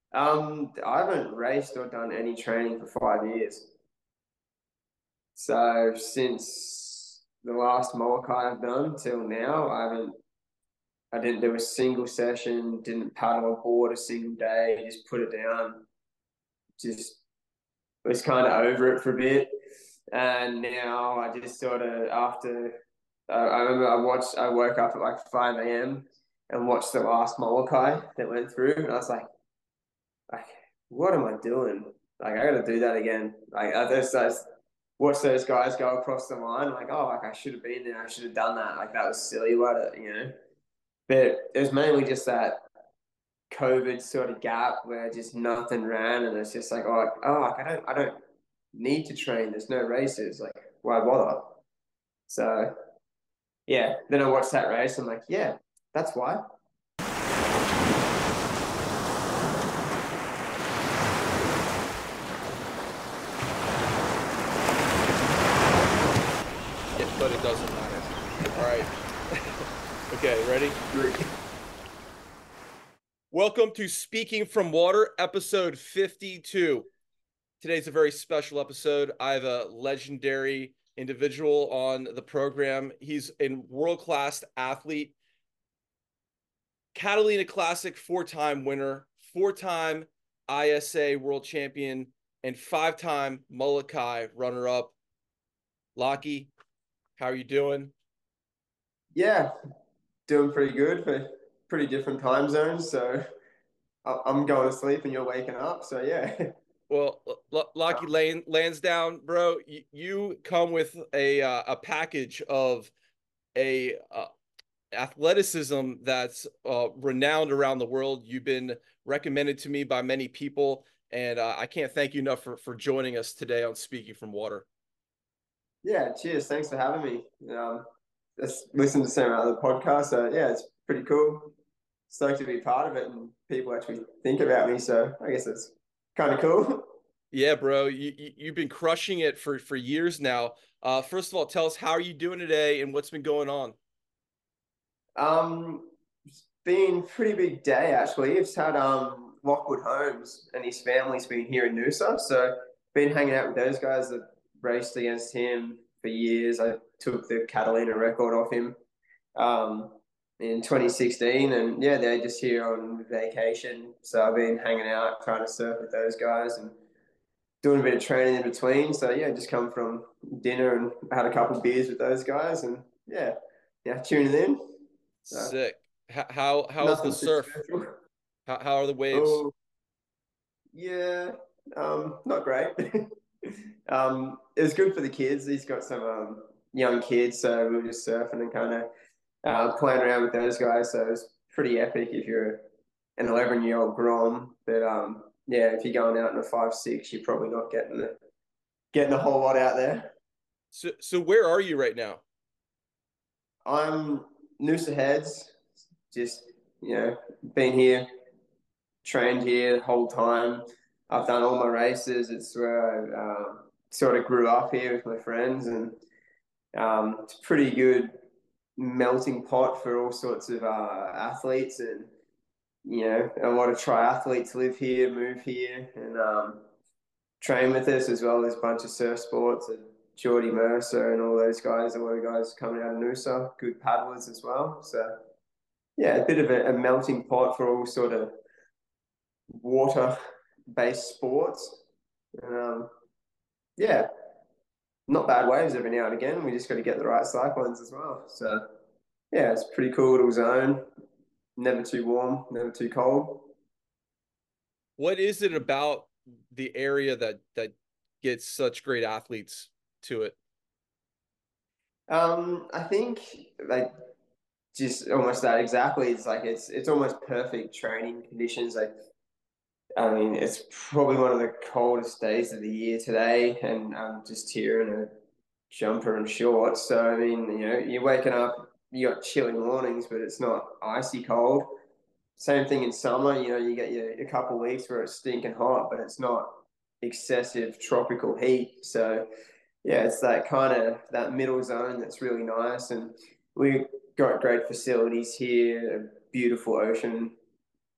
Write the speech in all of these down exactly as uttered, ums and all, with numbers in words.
Um, I haven't raced or done any training for five years. So since the last Molokai I've done till now, I haven't. I didn't do a single session. Didn't paddle a board a single day. Just put it down. Just was kind of over it for a bit. And now I just sort of after uh, I remember I watched. I woke up at like five a m and watched the last Molokai that went through, and I was like, like, what am I doing? Like, I got to do that again. Like, I just, I just watch those guys go across the line. Like, oh, like I should have been there. I should have done that. Like, that was silly. What, you know? But it was mainly just that COVID sort of gap where just nothing ran, and it's just like, oh, like, oh, like, I don't, I don't need to train. There's no races. Like, why bother? So yeah. Then I watched that race. I'm like, yeah, that's why. Yeah, but it doesn't matter. All right. Okay, ready? Welcome to Speaking from Water, episode fifty-two. Today's a very special episode. I have a legendary individual on the program. He's a world-class athlete, Catalina Classic four-time winner, four-time I S A world champion, and five-time Molokai runner-up. Lockie, how are you doing? Yeah, doing pretty good for pretty different time zones. So I- I'm going to sleep and you're waking up. So yeah. Well, L- Lockie Lane Lansdowne, bro, you, you come with a uh, a package of a uh, athleticism that's uh, renowned around the world. You've been recommended to me by many people, and uh, I can't thank you enough for for joining us today on Speaking from Water. Yeah, cheers. Thanks for having me. Um, just listen to some other podcasts. So yeah, it's pretty cool. Stoked to be part of it and people actually think about me. So I guess it's kind of cool. Yeah, bro, you, you you've been crushing it for for years now. Uh, first of all, tell us how are you doing today and what's been going on. Um, it's been a pretty big day actually. It's had um Lockwood Holmes and his family's been here in Noosa. So been hanging out with those guys that raced against him for years. I took the Catalina record off him. Um, in twenty sixteen, and yeah, they're just here on vacation. So I've been hanging out, trying to surf with those guys, and doing a bit of training in between. So yeah, just come from dinner and had a couple of beers with those guys, and yeah, yeah, tuning in. So Sick. H- how how's the nothing too surf? special. How how are the waves? Oh yeah, um, not great. um, it was good for the kids. He's got some um, young kids, so we were just surfing and kind of uh, playing around with those guys. So it was pretty epic if you're an eleven year old Grom. But um, yeah, if you're going out in a five six, you're probably not getting the, getting a whole lot out there. So so where are you right now? I'm Noosa Heads, just you know, been here, trained here the whole time. I've done all my races. It's where I uh, sort of grew up here with my friends, and um, it's a pretty good melting pot for all sorts of uh, athletes and you know, a lot of triathletes live here, move here, and um, train with us as well as a bunch of surf sports and Geordie Mercer and all those guys. A lot of guys coming out of Noosa, good paddlers as well. So yeah, a bit of a, a melting pot for all sort of water-based sports. And, um, yeah, not bad waves every now and again. We just got to get the right cyclones as well. So yeah, it's a pretty cool little zone. Never too warm, never too cold. What is it about the area that that gets such great athletes to it? Um, I think like just almost that exactly. It's like it's it's almost perfect training conditions. Like I mean, it's probably one of the coldest days of the year today, and I'm just here in a jumper and shorts. So I mean, you know, you're waking up, you got chilly mornings, but it's not icy cold. Same thing in summer. You know, you get your a couple of weeks where it's stinking hot, but it's not excessive tropical heat. So yeah, it's that kind of that middle zone that's really nice, and we got great facilities here, a beautiful ocean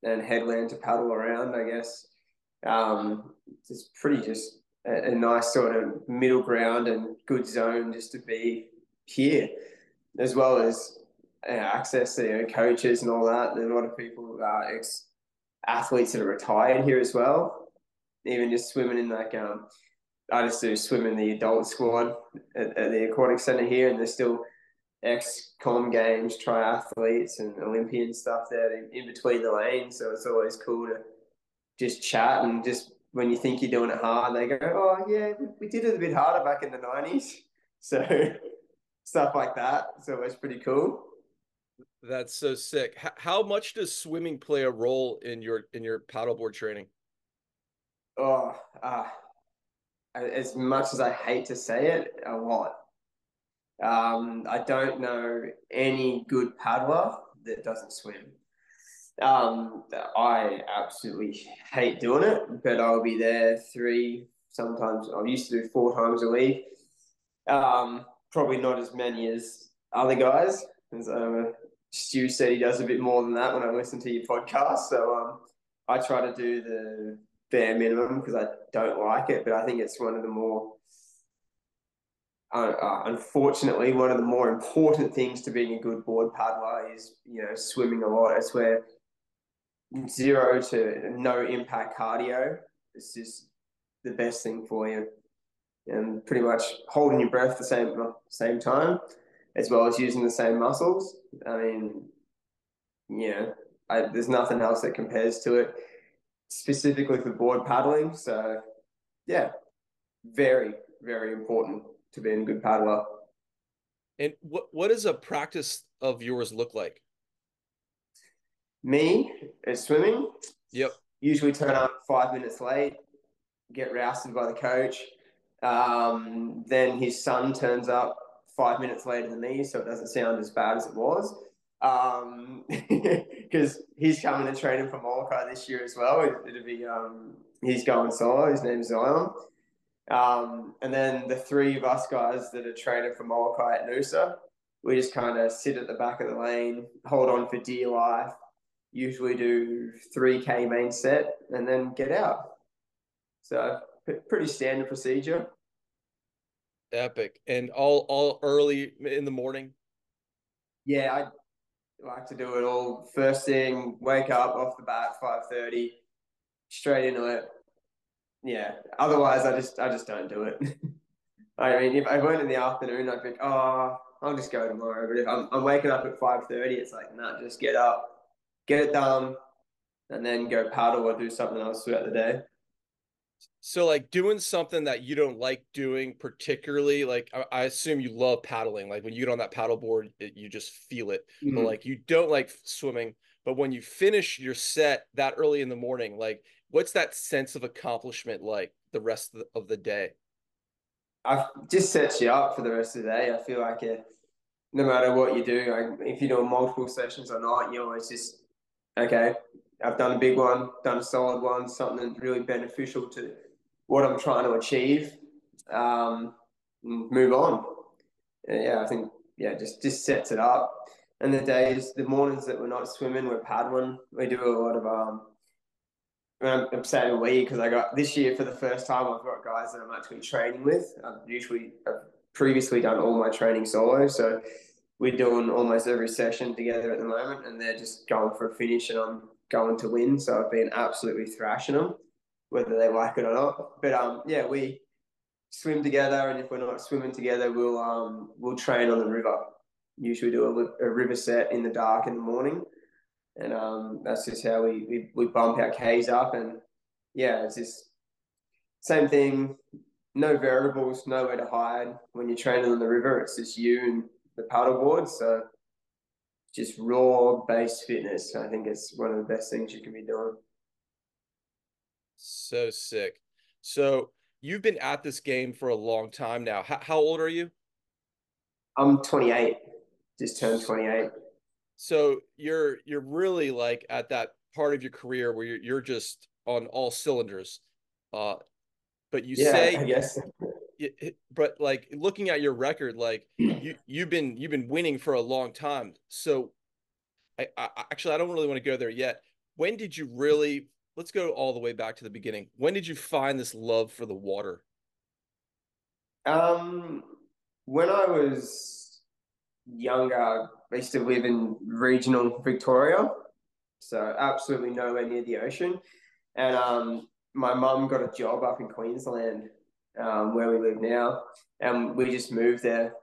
and headland to paddle around, I guess. Um, it's pretty just a, a nice sort of middle ground and good zone just to be here, as well as uh, access to, you know, coaches and all that. There's a lot of people, uh, ex athletes that are retired here as well. Even just swimming in like um, I just do swim in the adult squad at, at the aquatic center here, and there's still ex-com games, triathletes, and Olympian stuff there in, in between the lanes. So it's always cool to just chat, and just when you think you're doing it hard, they go, "Oh yeah, we, we did it a bit harder back in the nineties." So stuff like that. It's always pretty cool. That's so sick. H- how much does swimming play a role in your in your paddleboard training? Oh, uh, as much as I hate to say it, a lot. Um, I don't know any good paddler that doesn't swim. Um, I absolutely hate doing it, but I'll be there three, sometimes I used to do four times a week. Um, probably not as many as other guys. As um, Stu said, he does a bit more than that when I listen to your podcast. So um, I try to do the bare minimum because I don't like it, but I think it's one of the more uh, uh, unfortunately, one of the more important things to being a good board paddler is, you know, swimming a lot. It's where zero to no impact cardio is just the best thing for you, and pretty much holding your breath the same same time, as well as using the same muscles. I mean, yeah, I, there's nothing else that compares to it, specifically for board paddling. So yeah, very very important to being a good paddler. And what what does a practice of yours look like? Me at swimming, Yep. usually turn up five minutes late, get rousted by the coach. Um, then his son turns up five minutes later than me, so it doesn't sound as bad as it was. Um, because he's coming to training for Molokai this year as well. It, it'll be um, he's going solo. His name's Zion. Um, and then the three of us guys that are training for Molokai at Noosa, we just kind of sit at the back of the lane, hold on for dear life, usually do three K main set, and then get out. So pretty standard procedure. Epic. And all all early in the morning. Yeah, I like to do it all first thing, wake up off the bat, five thirty, straight into it. Yeah. Otherwise I just I just don't do it. I mean, if I went in the afternoon, I'd think, oh, I'll just go tomorrow. But if I'm, I'm waking up at five thirty, it's like, nah, just get up, get it done, and then go paddle or do something else throughout the day. So like doing something that you don't like doing particularly, like I, I assume you love paddling. Like when you get on that paddle board, it, you just feel it. But Mm. like you don't like swimming. But when you finish your set that early in the morning, like what's that sense of accomplishment like the rest of the, of the day? I just sets you up for the rest of the day. I feel like it, no matter what you do, like if you're doing multiple sessions or not, you know, it's just okay. I've done a big one, done a solid one, something that's really beneficial to what I'm trying to achieve. Um, move on. Yeah, I think yeah, just just sets it up. And the days, the mornings that we're not swimming, we're paddling. We do a lot of um. I'm, I'm saying we because I got this year for the first time. I've got guys that I'm actually training with. I've usually I've previously done all my training solo, so we're doing almost every session together at the moment, and they're just going for a finish, and I'm going to win. So I've been absolutely thrashing them, whether they like it or not. But um, yeah, we swim together, and if we're not swimming together, we'll um we'll train on the river. Usually do a, a river set in the dark in the morning, and um that's just how we we, we bump our K's up, and yeah, it's just same thing. No variables, nowhere to hide. When you're training on the river, it's just you and the paddleboard. So just raw base fitness. I think it's one of the best things you can be doing. So sick. So you've been at this game for a long time now. How, how old are you? I'm twenty-eight, just turned twenty-eight. So you're you're really like at that part of your career where you're you're just on all cylinders. Uh, but you Yeah, say I guess. but like looking at your record, like you you've been you've been winning for a long time. So I, I actually I don't really want to go there yet. when did you really, let's go all the way back to the beginning. When did you find this love for the water? Um, when I was younger, I used to live in regional Victoria, so absolutely nowhere near the ocean. And um, my mum got a job up in Queensland, um, where we live now, and we just moved there.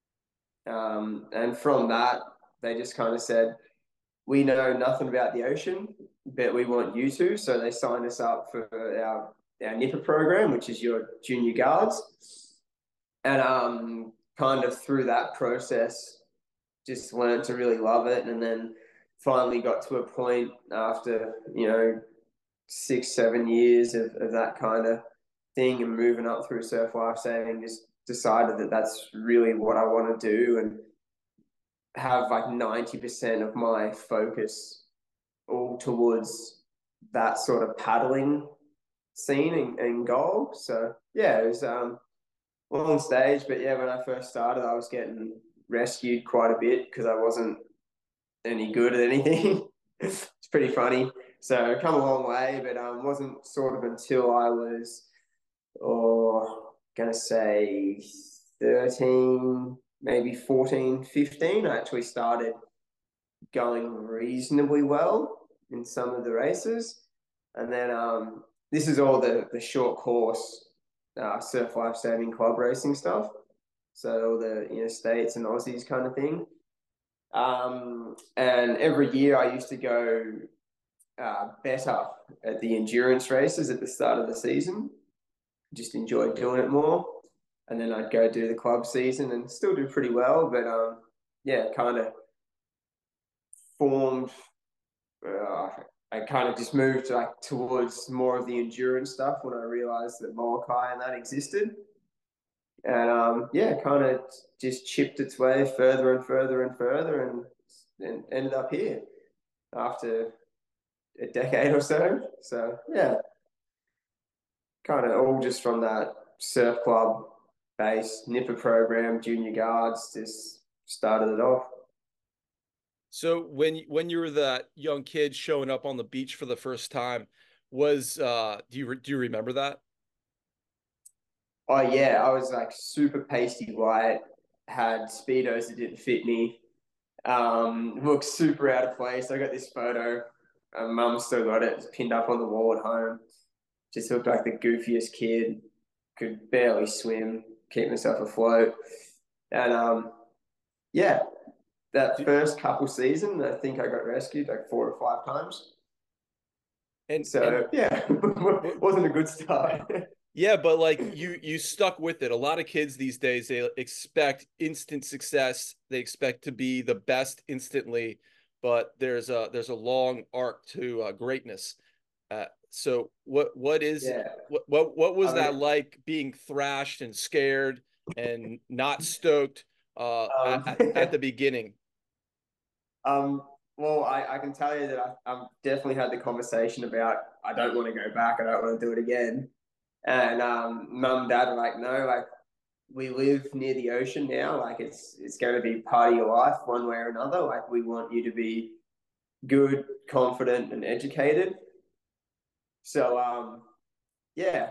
Um, and from that, they just kind of said, "We know nothing about the ocean, but we want you to." So they signed us up for our our NIPA program, which is your junior guards, and um, kind of through that process, just learned to really love it, and then finally got to a point after you know six, seven years of, of that kind of thing and moving up through surf life saving, just decided that that's really what I want to do and have like ninety percent of my focus all towards that sort of paddling scene and, and goal. So yeah, it was um, a long stage, but yeah, when I first started, I was getting rescued quite a bit because I wasn't any good at anything. It's pretty funny. So come a long way, but um, wasn't sort of until I was, or gonna say thirteen, maybe fourteen, fifteen, I actually started going reasonably well in some of the races. And then um, this is all the, the short course uh, surf life saving club racing stuff. So all the you know states and Aussies kind of thing. Um, and every year I used to go uh, better at the endurance races at the start of the season. Just enjoyed doing it more. And then I'd go do the club season and still do pretty well. But um, yeah, kind of formed. Uh, I kind of just moved like towards more of the endurance stuff when I realized that Molokai and that existed. And um, yeah, kind of just chipped its way further and further and further, and, and ended up here after a decade or so. So yeah, kind of all just from that surf club base, NIPA program, junior guards, just started it off. So when when you were that young kid showing up on the beach for the first time, was uh do you do you remember that? Oh yeah, I was like super pasty white, had speedos that didn't fit me, um, looked super out of place. I got this photo. Um, Mum still got it. It's pinned up on the wall at home. Just looked like the goofiest kid. Could barely swim, keep myself afloat. And um, yeah, that Do- first couple season, I think I got rescued like four or five times. And and So yeah, what wasn't a good start. yeah, but like you you stuck with it. A lot of kids these days they expect instant success. They expect to be the best instantly, but there's a there's a long arc to uh, greatness. Uh, so what what is Yeah, what what what was I mean, that like being thrashed and scared and not stoked uh um, at, at the beginning? um, well, I, I can tell you that I, I've definitely had the conversation about I don't want to go back. I don't want to do it again. And um, mum and dad are like, no, like we live near the ocean now. Like it's it's going to be part of your life one way or another. Like we want you to be good, confident, and educated. So um, yeah,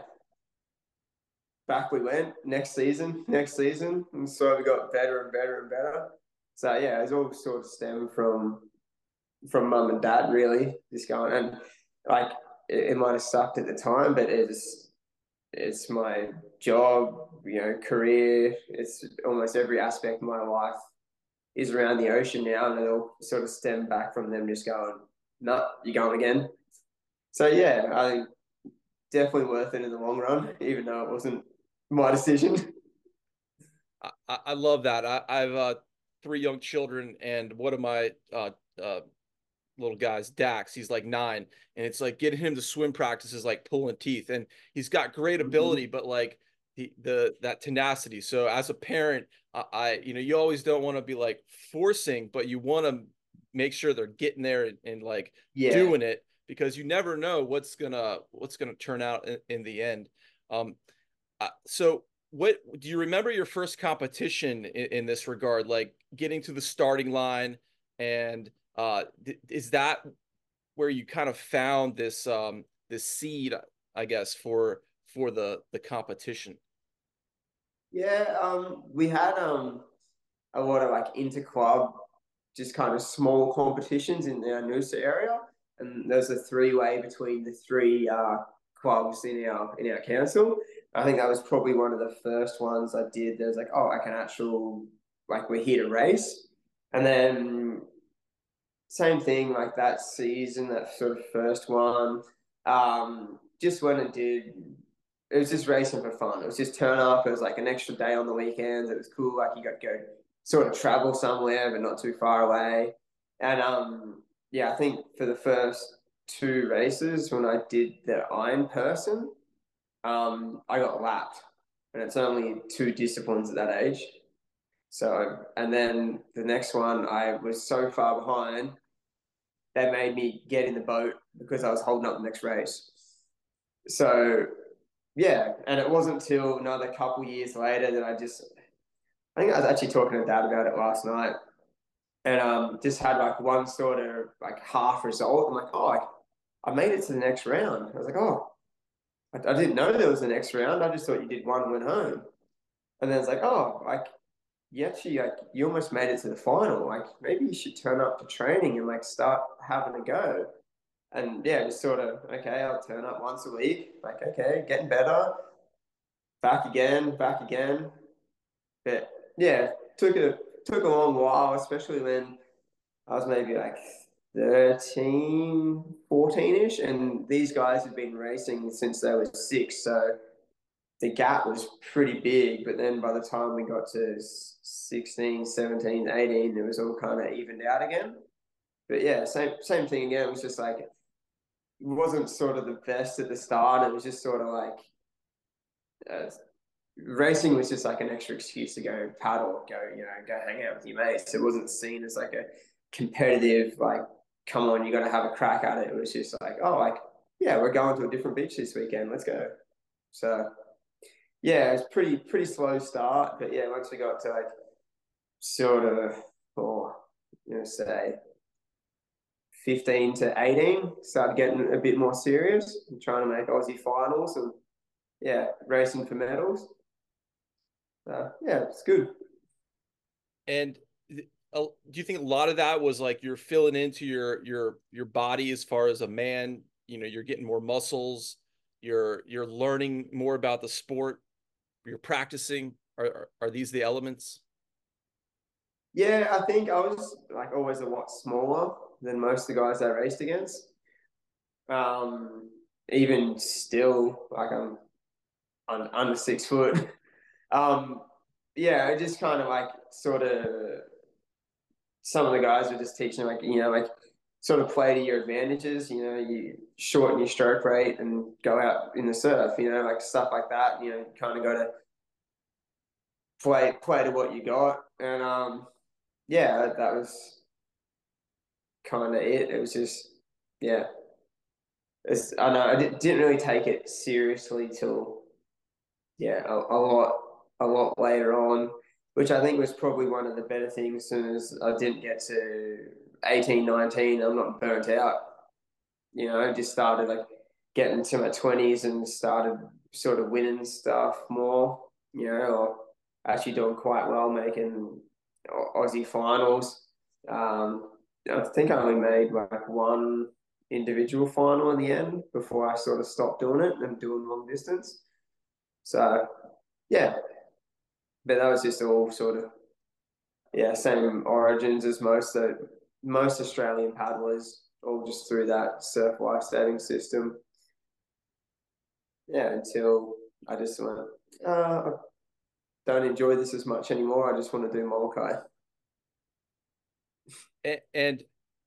back we went next season, next season, and so we got better and better and better. So yeah, it's all sort of stemmed from from mum and dad really, just going and like it, it might have sucked at the time, but it's it's my job, you know, career. It's almost every aspect of my life is around the ocean now, and it all sort of stem back from them just going, "No, nah, you're going again." So yeah, I think definitely worth it in the long run, even though it wasn't my decision. I, I love that. I, I've uh, three young children, and one of my uh, uh, little guys, Dax, he's like nine, and it's like getting him to swim practice is like pulling teeth, and he's got great ability, Mm-hmm. but like the the that tenacity. So as a parent, I, I you know you always don't want to be like forcing, but you want to make sure they're getting there and, and like Yeah, doing it because you never know what's gonna what's gonna turn out in, in the end. Um, uh, so what do you remember your first competition in, in this regard, like getting to the starting line and uh is that where you kind of found this um this seed, I guess, for for the the competition? Yeah, um, we had um a lot of like inter-club, just kind of small competitions in our Noosa area, and there's a three-way between the three uh, clubs in our in our council. I think that was probably one of the first ones I did. There's like, oh, like an actual like we're here to race, and then same thing like that season, that sort of first one. Um, just went and did. It was just racing for fun. It was just turn up. It was like an extra day on the weekends. It was cool. Like you got to go sort of travel somewhere, but not too far away. And um, yeah, I think for the first two races when I did the Iron Person, um, I got lapped, and it's only two disciplines at that age. So, and then the next one, I was so far behind they made me get in the boat because I was holding up the next race. So yeah, and it wasn't until another couple years later that I just I think I was actually talking to Dad about it last night, and um just had like one sort of like half result. I'm like, oh, I, I made it to the next round. I was like, oh, I, I didn't know there was a next round. I just thought you did one and went home. And then it's like, oh, like you actually like you almost made it to the final. Like maybe you should turn up to training and like start having a go. And yeah, just sort of, okay, I'll turn up once a week. Like, okay, getting better. Back again, back again. But yeah, took a took a long while, especially when I was maybe like thirteen, fourteen-ish. And these guys had been racing since they were six. So the gap was pretty big. But then by the time we got to sixteen, seventeen, eighteen, it was all kind of evened out again. But yeah, same same thing again. It was just like wasn't sort of the best at the start. It was just sort of like uh, racing was just like an extra excuse to go paddle, go you know, go hang out with your mates. It wasn't seen as like a competitive like, come on, you got to have a crack at it. It was just like, oh, like yeah, we're going to a different beach this weekend. Let's go. So yeah, it's pretty pretty slow start, but yeah, once we got to like sort of, or you know, say fifteen to eighteen, started getting a bit more serious and trying to make Aussie finals and yeah, racing for medals. Uh, yeah, it's good. And uh, do you think a lot of that was like you're filling into your your your body as far as a man? You know, you're getting more muscles. You're you're learning more about the sport. You're practicing. Are are, are these the elements? Yeah, I think I was like always a lot smaller than most of the guys I raced against. Um, even still, like I'm un, under six foot. Um, yeah, I just kind of like sort of some of the guys were just teaching like you know like sort of play to your advantages. You know, you shorten your stroke rate and go out in the surf. You know, like stuff like that. You know, you kind of got to play play to what you got. And um, yeah, that, that was kind of it. It was just yeah. It's, I know I did, didn't really take it seriously till yeah a, a lot a lot later on, which I think was probably one of the better things. As soon as I didn't get to eighteen, nineteen, I'm not burnt out. You know, I just started like getting to my twenties and started sort of winning stuff more. You know, or actually doing quite well, making Aussie finals. Um, I think I only made like one individual final in the end before I sort of stopped doing it and doing long distance. So yeah, but that was just all sort of yeah same origins as most that most Australian paddlers, all just through that surf life saving system. Yeah, until I just went, uh, I don't enjoy this as much anymore. I just want to do Molokai. And, and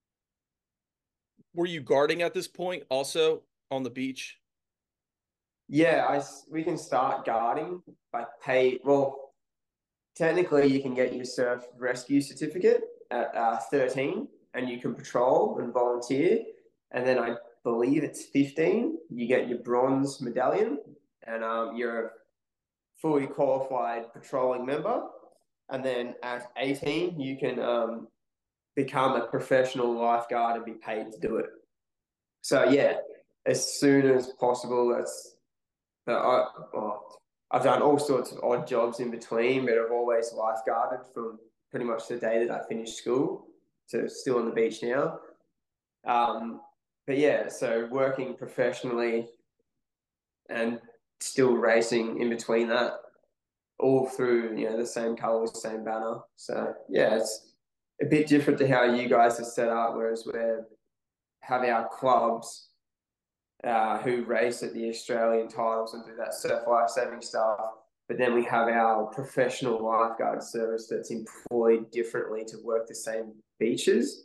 were you guarding at this point also on the beach? Yeah, I we can start guarding by pay. Well, technically, you can get your surf rescue certificate at uh, thirteen, and you can patrol and volunteer. And then I believe it's fifteen. You get your bronze medallion, and um, you're a fully qualified patrolling member. And then at eighteen, you can um, become a professional lifeguard and be paid to do it. So yeah, as soon as possible. That's that I well, I've done all sorts of odd jobs in between, but I've always lifeguarded from pretty much the day that I finished school to still on the beach now. Um, but yeah, so working professionally and still racing in between that, all through you know the same colours, same banner. So yeah, it's a bit different to how you guys are set up, whereas we have our clubs uh, who race at the Australian titles and do that surf life saving stuff. But then we have our professional lifeguard service that's employed differently to work the same beaches.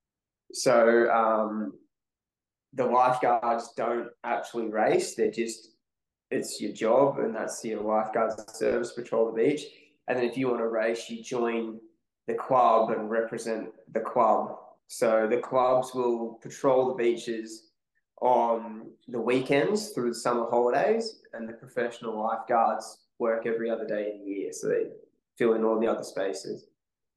So um, the lifeguards don't actually race; they're just it's your job, and that's your lifeguard service, patrol the beach. And then if you want to race, you join the club and represent the club. So the clubs will patrol the beaches on the weekends through the summer holidays, and the professional lifeguards work every other day of the year. So they fill in all the other spaces.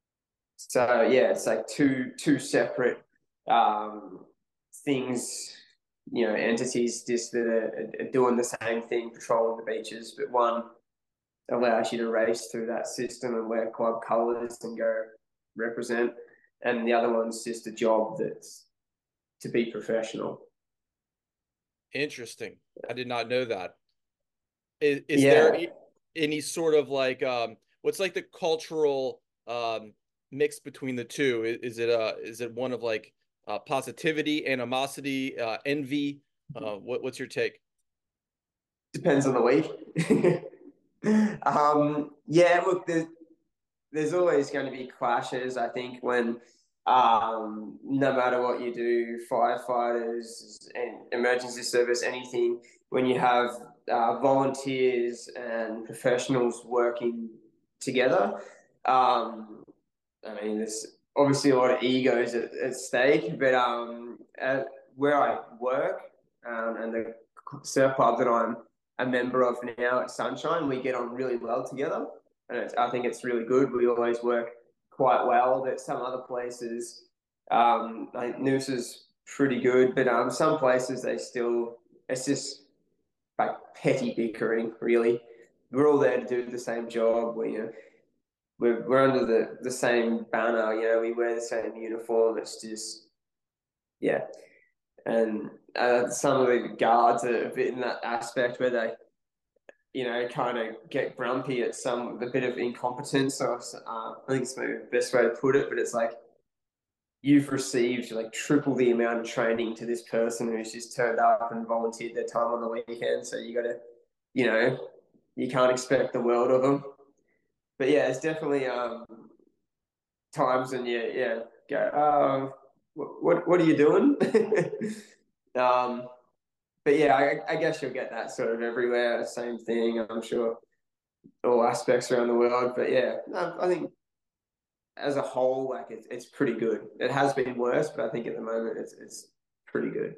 So yeah, it's like two two separate um, things, you know, entities just that are, are doing the same thing, patrolling the beaches, but one allows you to race through that system and wear club colours and go represent, and the other one's just a job that's to be professional. Interesting. I did not know that. Is, is there Yeah, any sort of like um what's like the cultural um mix between the two? Is, is it uh is it one of like uh positivity, animosity, uh envy? Uh what what's your take? depends on the week. um, yeah, look, there's there's always going to be clashes. I think when um, no matter what you do, firefighters and emergency service, anything, when you have uh, volunteers and professionals working together, um, I mean, there's obviously a lot of egos at, at stake. But um, at where I work um, and the surf club that I'm a member of now at Sunshine, we get on really well together, and it's, I think it's really good. We always work quite well. But some other places, um, I think Noose is pretty good, but um, some places they still it's just like petty bickering. Really, we're all there to do the same job. We you know, we're we're under the the same banner. You know, we wear the same uniform. It's just yeah, and uh, some of the guards are a bit in that aspect where they you know, kind of get grumpy at some a bit of incompetence. Or uh, I think it's maybe the best way to put it. But it's like you've received like triple the amount of training to this person who's just turned up and volunteered their time on the weekend. So you got to, you know, you can't expect the world of them. But yeah, it's definitely um, times when you yeah go um, what what, what are you doing? um, but yeah, I, I guess you'll get that sort of everywhere. Same thing, I'm sure. All aspects around the world. But yeah, no, I think as a whole, like it's it's pretty good. It has been worse, but I think at the moment it's it's pretty good.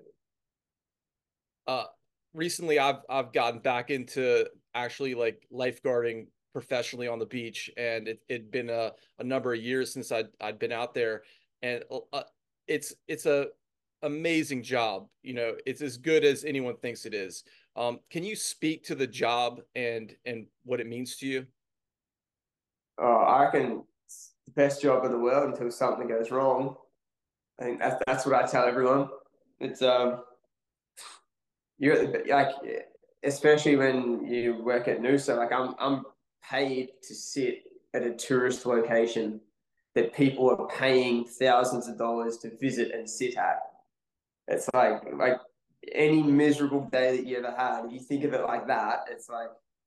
Uh recently I've I've gotten back into actually like lifeguarding professionally on the beach, and it it'd been a, a number of years since I'd I'd been out there, and uh, it's it's a amazing job. You know, it's as good as anyone thinks it is. Um, can you speak to the job and and what it means to you? Oh, I reckon it's the best job in the world until something goes wrong. I think that's that's what I tell everyone. It's um you're like especially when you work at Noosa, like I'm I'm paid to sit at a tourist location that people are paying thousands of dollars to visit and sit at. It's like like any miserable day that you ever had. If you think of it like that, it's like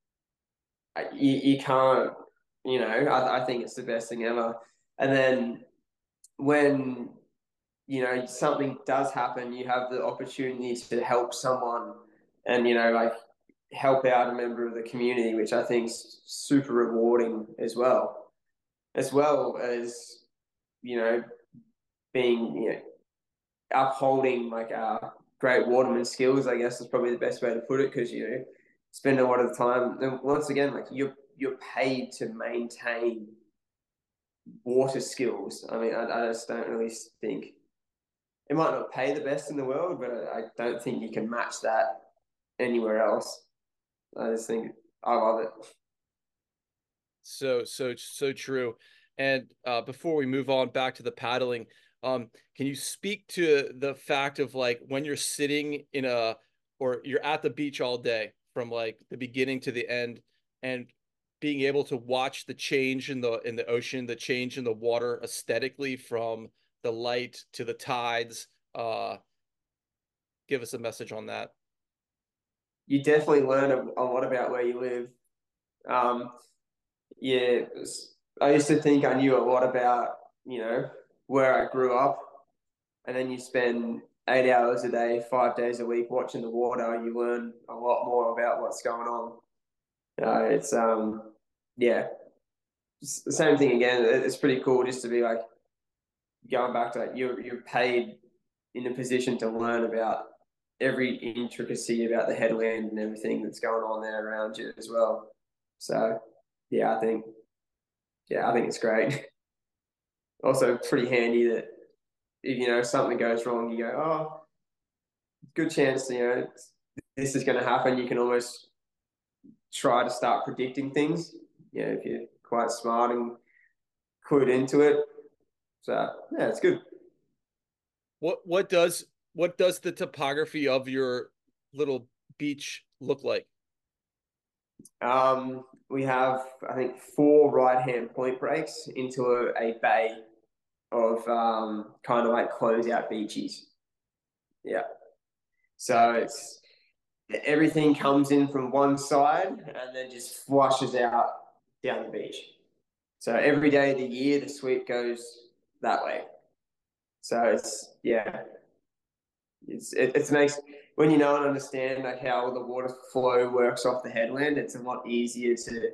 you, you can't. You know, I, I think it's the best thing ever. And then when you know something does happen, you have the opportunity to help someone, and you know like help out a member of the community, which I think is super rewarding as well, as well as you know being you know upholding like our great waterman skills. I guess is probably the best way to put it because you know spend a lot of the time. And once again, like you're you're paid to maintain water skills. I mean, I, I just don't really think. it might not pay the best in the world, but I, I don't think you can match that anywhere else. I just think I love it. So so so true. And uh, before we move on back to the paddling, um, can you speak to the fact of like when you're sitting in a or you're at the beach all day from like the beginning to the end, and being able to watch the change in the in the ocean, the change in the water aesthetically from the light to the tides. Uh, give us a message on that. You definitely learn a, a lot about where you live. Um, yeah, I used to think I knew a lot about, you know, where I grew up, and then you spend eight hours a day, five days a week watching the water. You learn a lot more about what's going on. Uh, it's um, yeah, it's the same thing again. It's pretty cool just to be like going back to like you're you're paid in a position to learn about every intricacy about the headland and everything that's going on there around you as well. So yeah, I think yeah, I think it's great. Also, pretty handy that if you know something goes wrong, you go, oh, good chance, you know, this is going to happen. You can almost try to start predicting things. Yeah, if you're quite smart and clued into it. So yeah, it's good. What what does what does the topography of your little beach look like? Um, we have, I think, four right-hand point breaks into a, a bay of um, kind of like closeout beaches. Yeah. So Okay. it's everything comes in from one side and then just flushes out down the beach. So every day of the year, the sweep goes that way. So it's yeah, it's it, it makes when you know and understand like how the water flow works off the headland, it's a lot easier to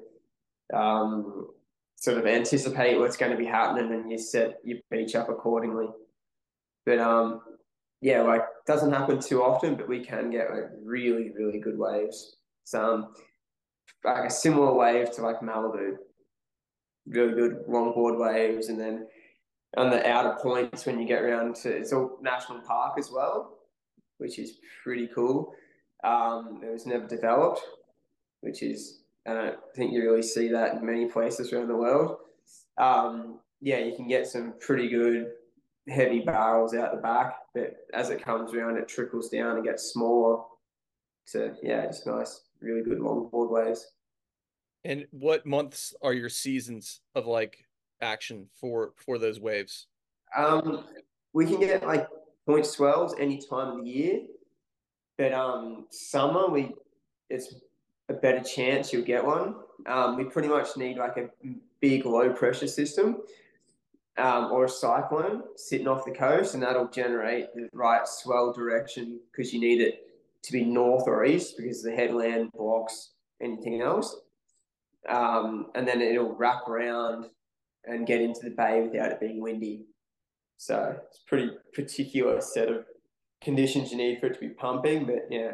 um, sort of anticipate what's going to be happening and you set your beach up accordingly. But um, yeah, like doesn't happen too often, but we can get like really, really good waves. Some like a similar wave to like Malibu, really good longboard waves, and then on the outer points when you get around to it's all national park as well, which is pretty cool. Um, it was never developed, which is I don't think you really see that in many places around the world. Um, yeah, you can get some pretty good heavy barrels out the back, but as it comes around, it trickles down and gets smaller. So yeah, just nice, really good longboard waves. And what months are your seasons of like action for for those waves? Um, we can get like point swells any time of the year, but um, summer we it's a better chance you'll get one. Um, we pretty much need like a big low pressure system um, or a cyclone sitting off the coast, and that'll generate the right swell direction because you need it to be north or east because the headland blocks anything else. Um, and then it'll wrap around and get into the bay without it being windy. So it's a pretty particular set of conditions you need for it to be pumping. But yeah,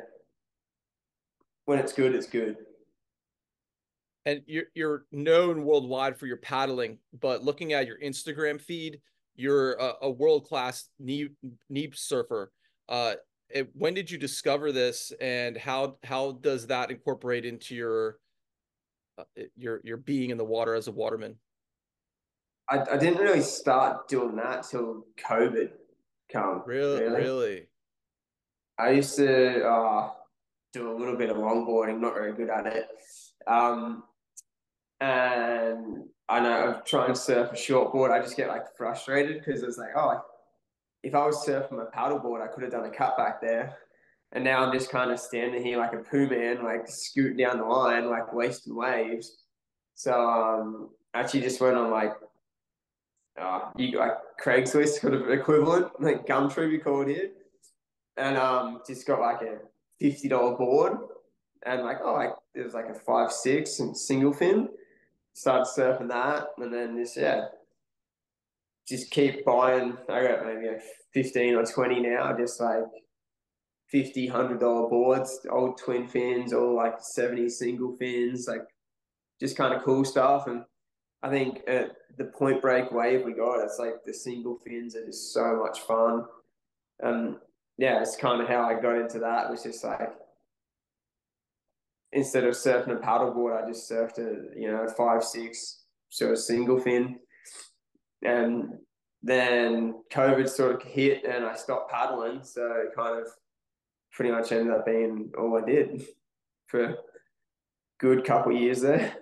when it's good, it's good. And you're you're known worldwide for your paddling, but looking at your Instagram feed, you're a, a world class knee knee surfer. Uh, it, when did you discover this, and how how does that incorporate into your uh, your your being in the water as a waterman? I, I didn't really start doing that till COVID come, Real, really. really. I used to uh, do a little bit of longboarding, not very good at it. Um, and I know I'm trying to surf a shortboard, I just get like frustrated because it's like, oh, if I was surfing a paddleboard, I could have done a cutback there. And now I'm just kind of standing here like a poo man, like scooting down the line, like wasting waves. So um, I actually just went on like uh, you like Craigslist sort of equivalent, like Gumtree we call it here, and um, just got like a fifty dollar board, and like oh like it was like a five six and single fin. Started surfing that, and then just yeah, just keep buying. I got maybe like fifteen or twenty now, just like fifty, hundred dollar boards, old twin fins, all like seventy single fins, like just kind of cool stuff. And I think at the point break wave we got, it's like the single fins are just so much fun. Um, yeah, it's kind of how I got into that. It was just like instead of surfing a paddleboard, I just surfed a you know five six sort of single fin, and then COVID sort of hit, and I stopped paddling. So it kind of pretty much ended up being all I did for a good couple of years there.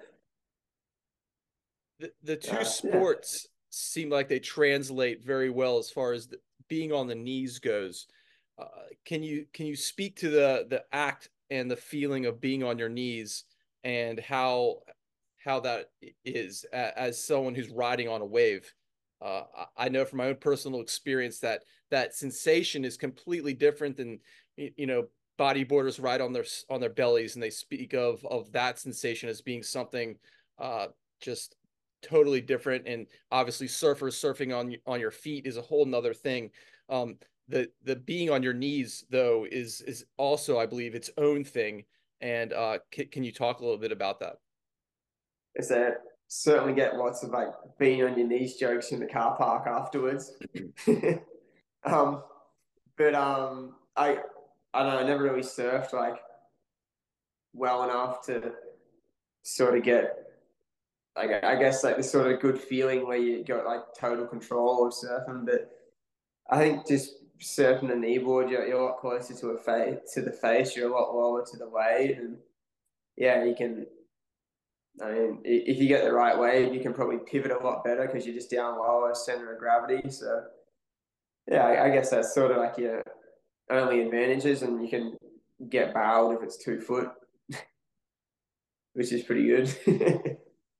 The, the two Uh, yeah. sports seem like they translate very well as far as the, being on the knees goes. Uh, can you can you speak to the the act and the feeling of being on your knees and how how that is as someone who's riding on a wave? Uh, I know from my own personal experience that that sensation is completely different than you know bodyboarders ride on their on their bellies and they speak of of that sensation as being something uh, just totally different. And obviously surfers surfing on on your feet is a whole nother thing. Um, the the being on your knees though is is also, I believe, its own thing. And uh, can, can you talk a little bit about that? Is that certainly get lots of like being on your knees jokes in the car park afterwards. um, but um, I I don't know, I never really surfed like well enough to sort of get like I guess like the sort of good feeling where you got like total control of surfing. But I think just surfing a kneeboard, you're, you're a lot closer to a face to the face. You're a lot lower to the wave, and yeah, you can. I mean, if you get the right wave, you can probably pivot a lot better because you're just down lower, center of gravity. So yeah, I, I guess that's sort of like your only advantages, and you can get barreled if it's two foot, which is pretty good.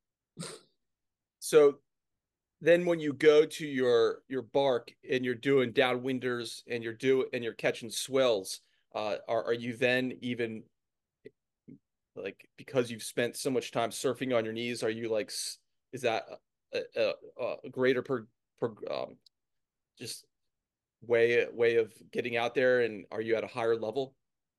So then when you go to your your bark and you're doing downwinders and you're doing and you're catching swells, uh, are are you then even like, because you've spent so much time surfing on your knees, are you like, is that a, a, a greater per, per um, just way way of getting out there, and are you at a higher level?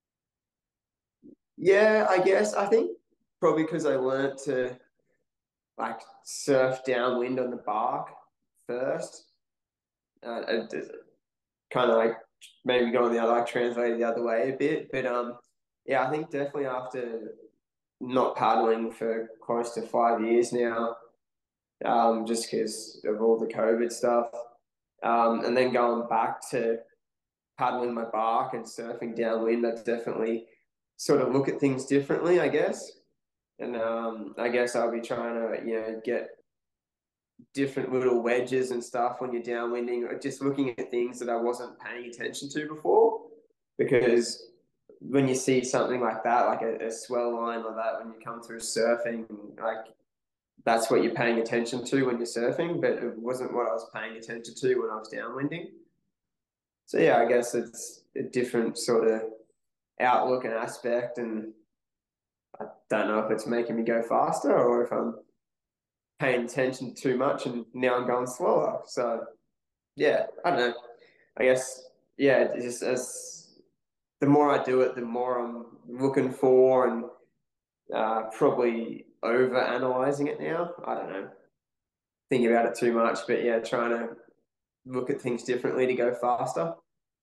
Yeah, I guess I think probably because I learned to like surf downwind on the bark first. Uh, it, kind of like maybe going the other, like translated the other way a bit. But um, yeah, I think definitely after not paddling for close to five years now, um, just because of all the COVID stuff, um, and then going back to paddling my bark and surfing downwind, I definitely sort of look at things differently, I guess. And um, I guess I'll be trying to, you know, get different little wedges and stuff when you're downwinding, or just looking at things that I wasn't paying attention to before. Because when you see something like that, like a, a swell line like that, when you come through surfing, like that's what you're paying attention to when you're surfing, but it wasn't what I was paying attention to when I was downwinding. So yeah, I guess it's a different sort of outlook and aspect, and I don't know if it's making me go faster or if I'm paying attention too much and now I'm going slower. So yeah, I don't know. I guess yeah, it's just as the more I do it, the more I'm looking for and uh, probably over analyzing it now. I don't know, thinking about it too much, but yeah, trying to look at things differently to go faster.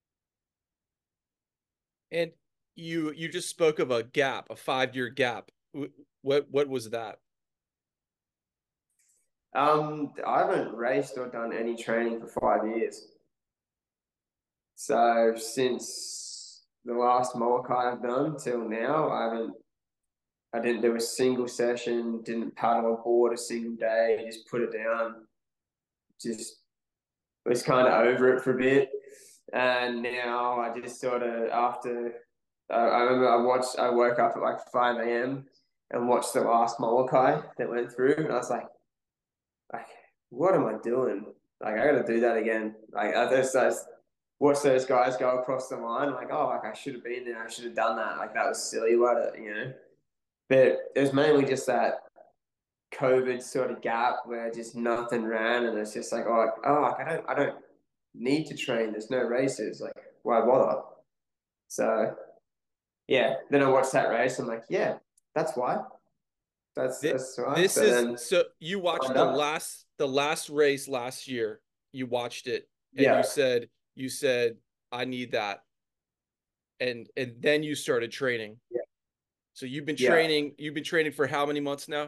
And you you just spoke of a gap, a five year gap. What what was that? Um, I haven't raced or done any training for five years. So since the last Molokai I've done till now, I haven't I didn't do a single session, didn't paddle a board a single day, just put it down, just was kind of over it for a bit. And now I just sort of, after, uh, I remember I watched, I woke up at like five a m and watched the last Molokai that went through. And I was like, like, what am I doing? Like, I got to do that again. Like, I just, I just watch those guys go across the line. Like, oh, like I should have been there. I should have done that. Like, that was silly. What, you know? But it was mainly just that COVID sort of gap where just nothing ran, and it's just like, oh, like, oh, like I don't, I don't need to train. There's no races. Like, why bother? So yeah, then I watched that race. I'm like, yeah, that's why. That's that's why. This So is then so you watched signed the up. last the last race last year. You watched it and you Yeah, said you said I need that. And and then you started training. Yeah. So you've been Yeah. training, you've been training for how many months now?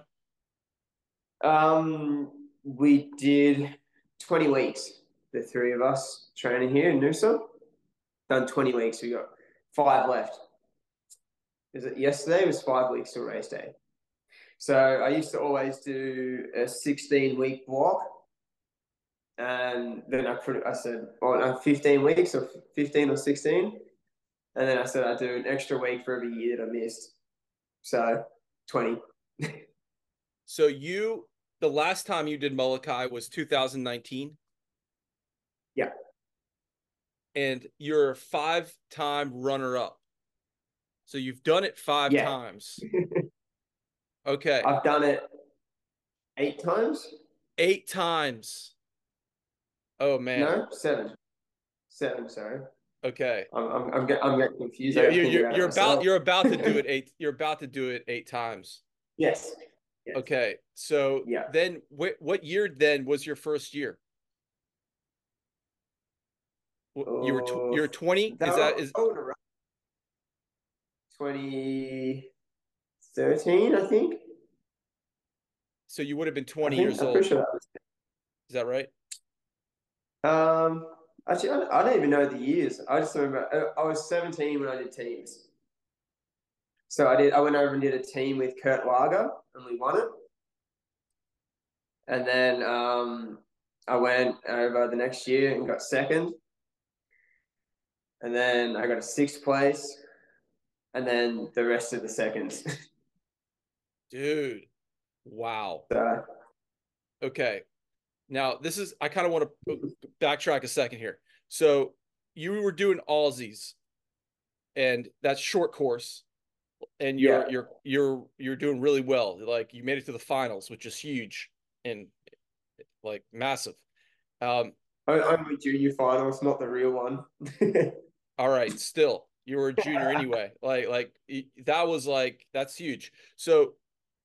Um, we did twenty weeks, the three of us training here in Noosa. Done twenty weeks. We got five left. Is it yesterday? It was five weeks till race day. So I used to always do a sixteen week block. And then I put, I said, oh, no, fifteen weeks or fifteen or sixteen. And then I said I'd do an extra week for every year that I missed. So twenty. So you, the last time you did Molokai was two thousand nineteen. Yeah. And you're a five-time runner-up. So you've done it five Yeah. times. Okay. I've done it eight times. Eight times. Oh man. No, seven. Seven, sorry. Okay. I'm I'm I'm, get, I'm getting confused. You're, I think you're, about you're it about myself. you're about to do it eight. You're about to do it eight times. Yes. Yes. Okay. So Yeah. then what what year then was your first year? You were tw- Oh, you're twenty? that Is that is older, twenty thirteen, I think. so you would have been I twenty think years I'm pretty old. sure that was. Is that right? Um, actually, I, I don't even know the years. I just remember I, I was seventeen when I did teams. So I did. I went over and did a team with Kurt Lager, and we won it. And then um, I went over the next year and got second. And then I got a sixth place, and then the rest of the seconds. Dude. Wow. So Okay. Now this is I kind of want to backtrack a second here. So you were doing Aussies, and that's short course, and you're yeah, you're you're you're doing really well. Like you made it to the finals, which is huge and like massive. Um, only junior finals, not the real one. all right, still you were a junior anyway. Like like that was like that's huge. So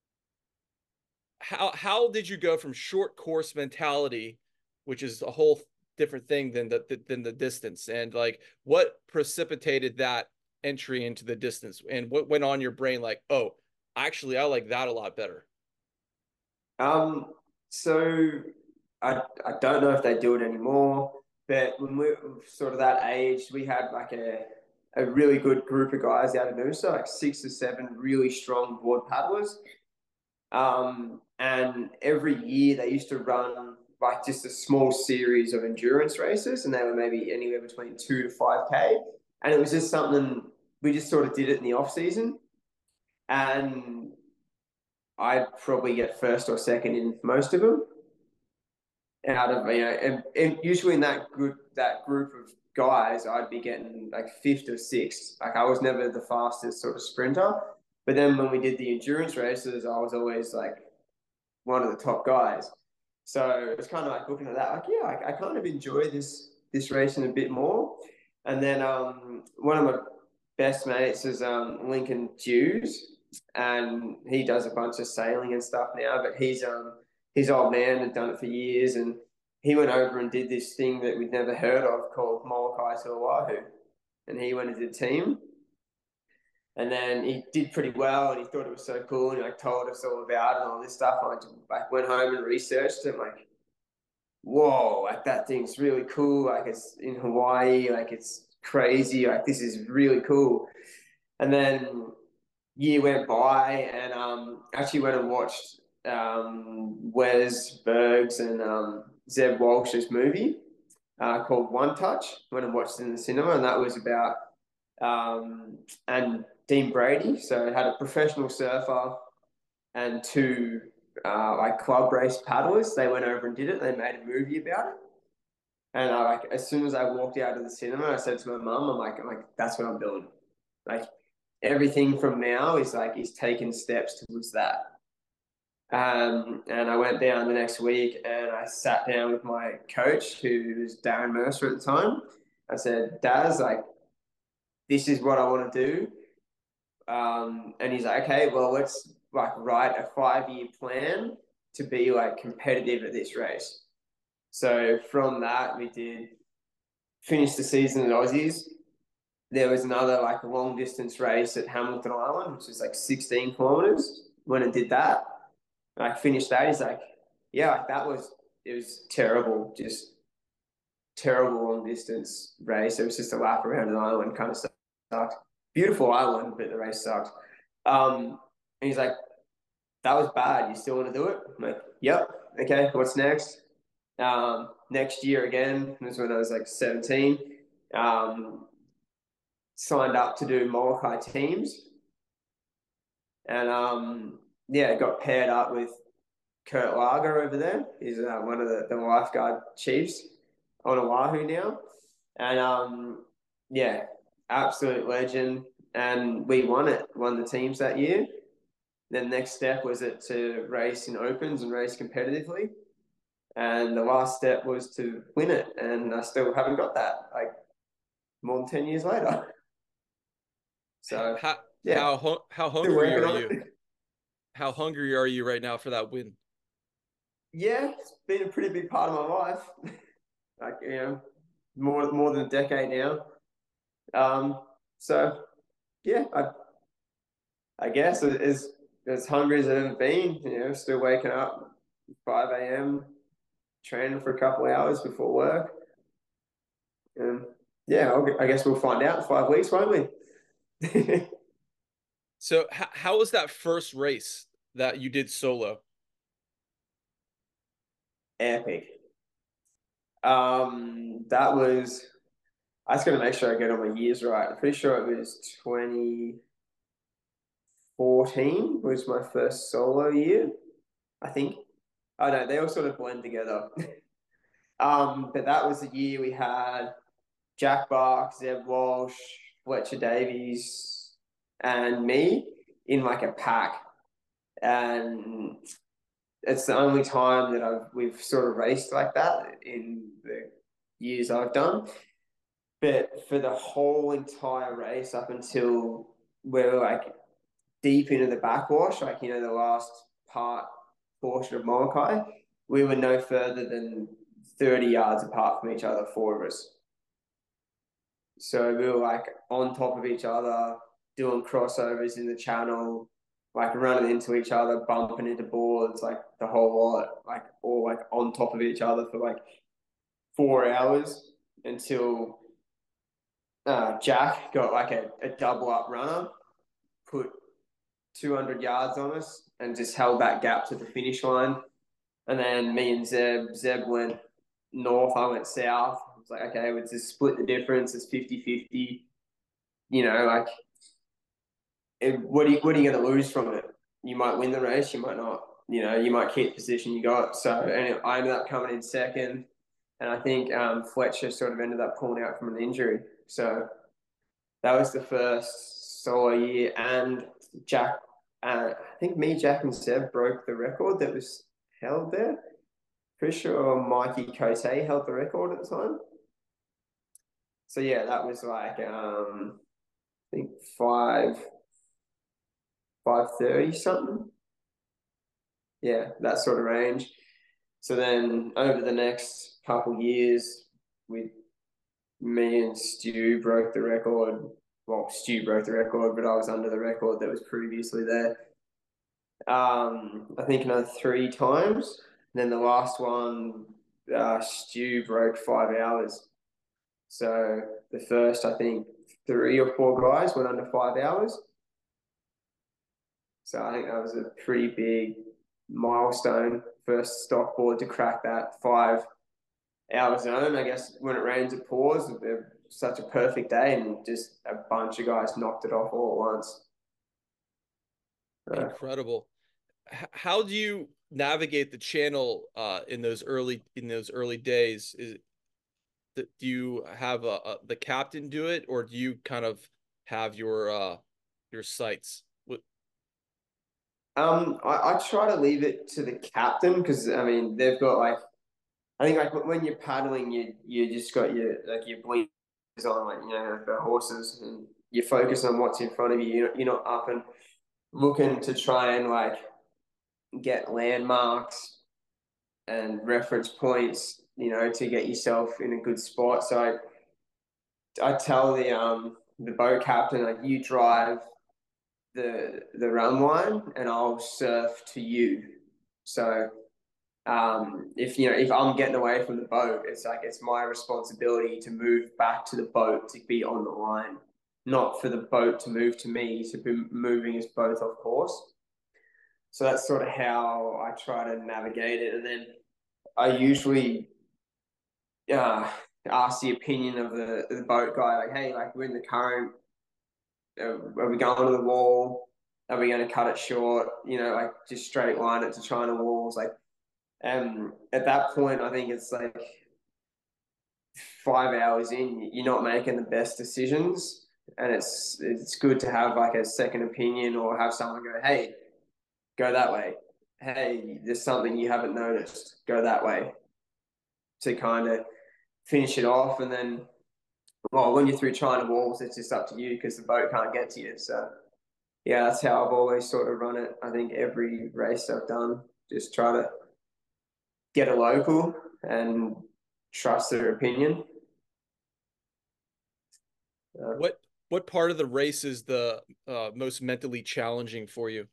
how how did you go from short course mentality, which is a whole different thing than the than the distance, and like what precipitated that entry into the distance, and what went on your brain like, oh, actually I like that a lot better. Um, so I I don't know if they do it anymore, but when we were sort of that age, we had like a a really good group of guys out of Noosa, like six or seven really strong board paddlers. Um, and every year they used to run like just a small series of endurance races, and they were maybe anywhere between two to five K. And it was just something we just sort of did it in the off season. And I'd probably get first or second in most of them out of, you know, and, and usually in that group, that group of guys, I'd be getting like fifth or sixth. Like I was never the fastest sort of sprinter. But then when we did the endurance races, I was always like one of the top guys. So it's kind of like looking at that, like, yeah, I, I kind of enjoy this this racing a bit more. And then um, one of my best mates is um, Lincoln Hughes, and he does a bunch of sailing and stuff now. But he's um his old man had done it for years, and he went over and did this thing that we'd never heard of called Molokai to Oahu, and he went and did team. And then he did pretty well, and he thought it was so cool, and he like told us all about it and all this stuff. And I just like went home and researched it, like, whoa, like that thing's really cool. Like it's in Hawaii, like it's crazy. Like this is really cool. And then year went by, and um, actually went and watched um, Wes Bergs and um, Zeb Walsh's movie uh, called One Touch. Went and watched it in the cinema, and that was about um, and Dean Brady. So it had a professional surfer and two uh, like club race paddlers. They went over and did it. They made a movie about it. And I like as soon as I walked out of the cinema, I said to my mum, I'm like, I'm like, that's what I'm doing. Like everything from now is like is taking steps towards that. Um, and I went down the next week and I sat down with my coach, who was Darren Mercer at the time. I said, Daz, like, this is what I want to do. Um, and he's like, okay, well, let's like write a five year plan to be like competitive at this race. So from that, we did finished the season at Aussies. There was another like long distance race at Hamilton Island, which is like sixteen kilometers. When I did that, like finished that, he's like, yeah, like that was it was terrible, just terrible long distance race. It was just a lap around an island, kind of sucked. Beautiful island, but the race sucked. Um, and he's like, that was bad. You still want to do it? I'm like, yep. Okay, what's next? Um, next year again, this was when I was like seventeen. Um, signed up to do Molokai teams. And um, yeah, got paired up with Kurt Lager over there. He's uh, one of the, the lifeguard chiefs on Oahu now. And um, yeah, absolute legend. And we won it, won the teams that year. Then next step was it to race in opens and race competitively. And the last step was to win it. And I still haven't got that, like more than ten years later. So How yeah, how how still hungry working are on you? it. How hungry are you right now for that win? Yeah, it's been a pretty big part of my life. Like, you know, more more than a decade now. Um, so yeah, I I guess as as hungry as I've ever been, you know, still waking up five a m, training for a couple of hours before work. And yeah, I'll, I guess we'll find out in five weeks, won't we? So how how was that first race that you did solo? Epic. Um, that was I was gonna make sure I get all my years right. I'm pretty sure it was twenty fourteen was my first solo year, I think. I don't know, they all sort of blend together. Um, but that was the year we had Jack Bark, Zeb Walsh, Fletcher Davies, and me in like a pack. And it's the only time that I've we've sort of raced like that in the years I've done. But for the whole entire race up until we were like deep into the backwash, like you know, the last part portion of Molokai, we were no further than thirty yards apart from each other, four of us. So we were like on top of each other, doing crossovers in the channel, like running into each other, bumping into boards, like the whole lot, like all like on top of each other for like four hours until uh, Jack got like a, a double up runner, put two hundred yards on us, and just held that gap to the finish line. And then me and Zeb, Zeb went north, I went south. I was like, okay, let's just split the difference. It's fifty fifty. You know, like, it, what are you, what are you going to lose from it? You might win the race, you might not. You know, you might keep the position you got. So, and I ended up coming in second. And I think um, Fletcher sort of ended up pulling out from an injury. So that was the first solo year. And Jack, uh, I think me, Jack, and Seb broke the record that was held there. Pretty sure Mikey Cote held the record at the time. So yeah, that was like um, I think five five thirty something. Yeah, that sort of range. So then over the next couple of years, we me and Stu broke the record. Well, Stu broke the record, but I was under the record that was previously there. Um, I think another three times. And then the last one, uh, Stu broke five hours. So the first, I think, three or four guys went under five hours. So I think that was a pretty big milestone. First stockboard to crack that five hour zone. I guess when it rains, it pours. Such a perfect day, and just a bunch of guys knocked it off all at once. So, Incredible. How do you navigate the channel uh, in those early in those early days? Is do you have a, a the captain do it, or do you kind of have your uh your sights? What um, I, I try to leave it to the captain because I mean they've got like I think like when you're paddling, you you just got your like your blinkers on, like you know the horses, and you focus on what's in front of you. You're, you're not up and looking to try and like get landmarks and reference points, you know, to get yourself in a good spot. So I tell the um the boat captain, like, you drive the the run line and I'll surf to you. So um, if you know if I'm getting away from the boat, it's like it's my responsibility to move back to the boat to be on the line, not for the boat to move to me to be moving us both off course. So that's sort of how I try to navigate it, and then I usually uh, ask the opinion of the, the boat guy, like, hey, like, we're in the current, are we going to the wall? Are we going to cut it short? You know, like, just straight line it to China walls. Like, um, at that point, I think it's like five hours in, you're not making the best decisions, and it's it's good to have like a second opinion or have someone go, hey, go that way. Hey, there's something you haven't noticed. Go that way, to kind of finish it off, and then, well, when you're through China walls, it's just up to you because the boat can't get to you. So yeah, that's how I've always sort of run it. I think every race I've done, just try to get a local and trust their opinion. Uh, What what part of the race is the uh, most mentally challenging for you?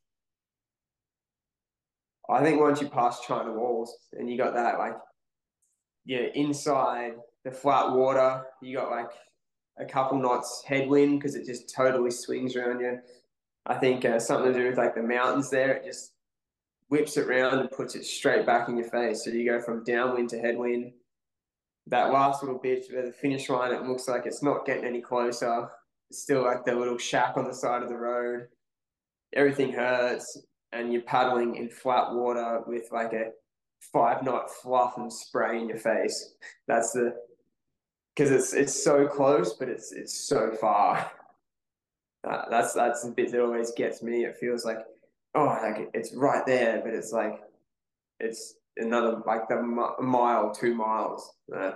I think once you pass China walls and you got that, like, yeah, inside the flat water, you got like a couple knots headwind because it just totally swings around you. I think uh, something to do with like the mountains there, it just whips it round and puts it straight back in your face. So you go from downwind to headwind. That last little bit where the finish line, it looks like it's not getting any closer. It's still like the little shack on the side of the road. Everything hurts, and you're paddling in flat water with like a five knot fluff and spray in your face. That's the because it's it's so close, but it's it's so far. Uh, that's that's the bit that always gets me. It feels like, oh, like it's right there, but it's like it's another like the mile, two miles. Uh,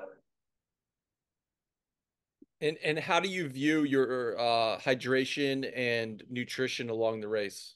And and how do you view your uh, hydration and nutrition along the race?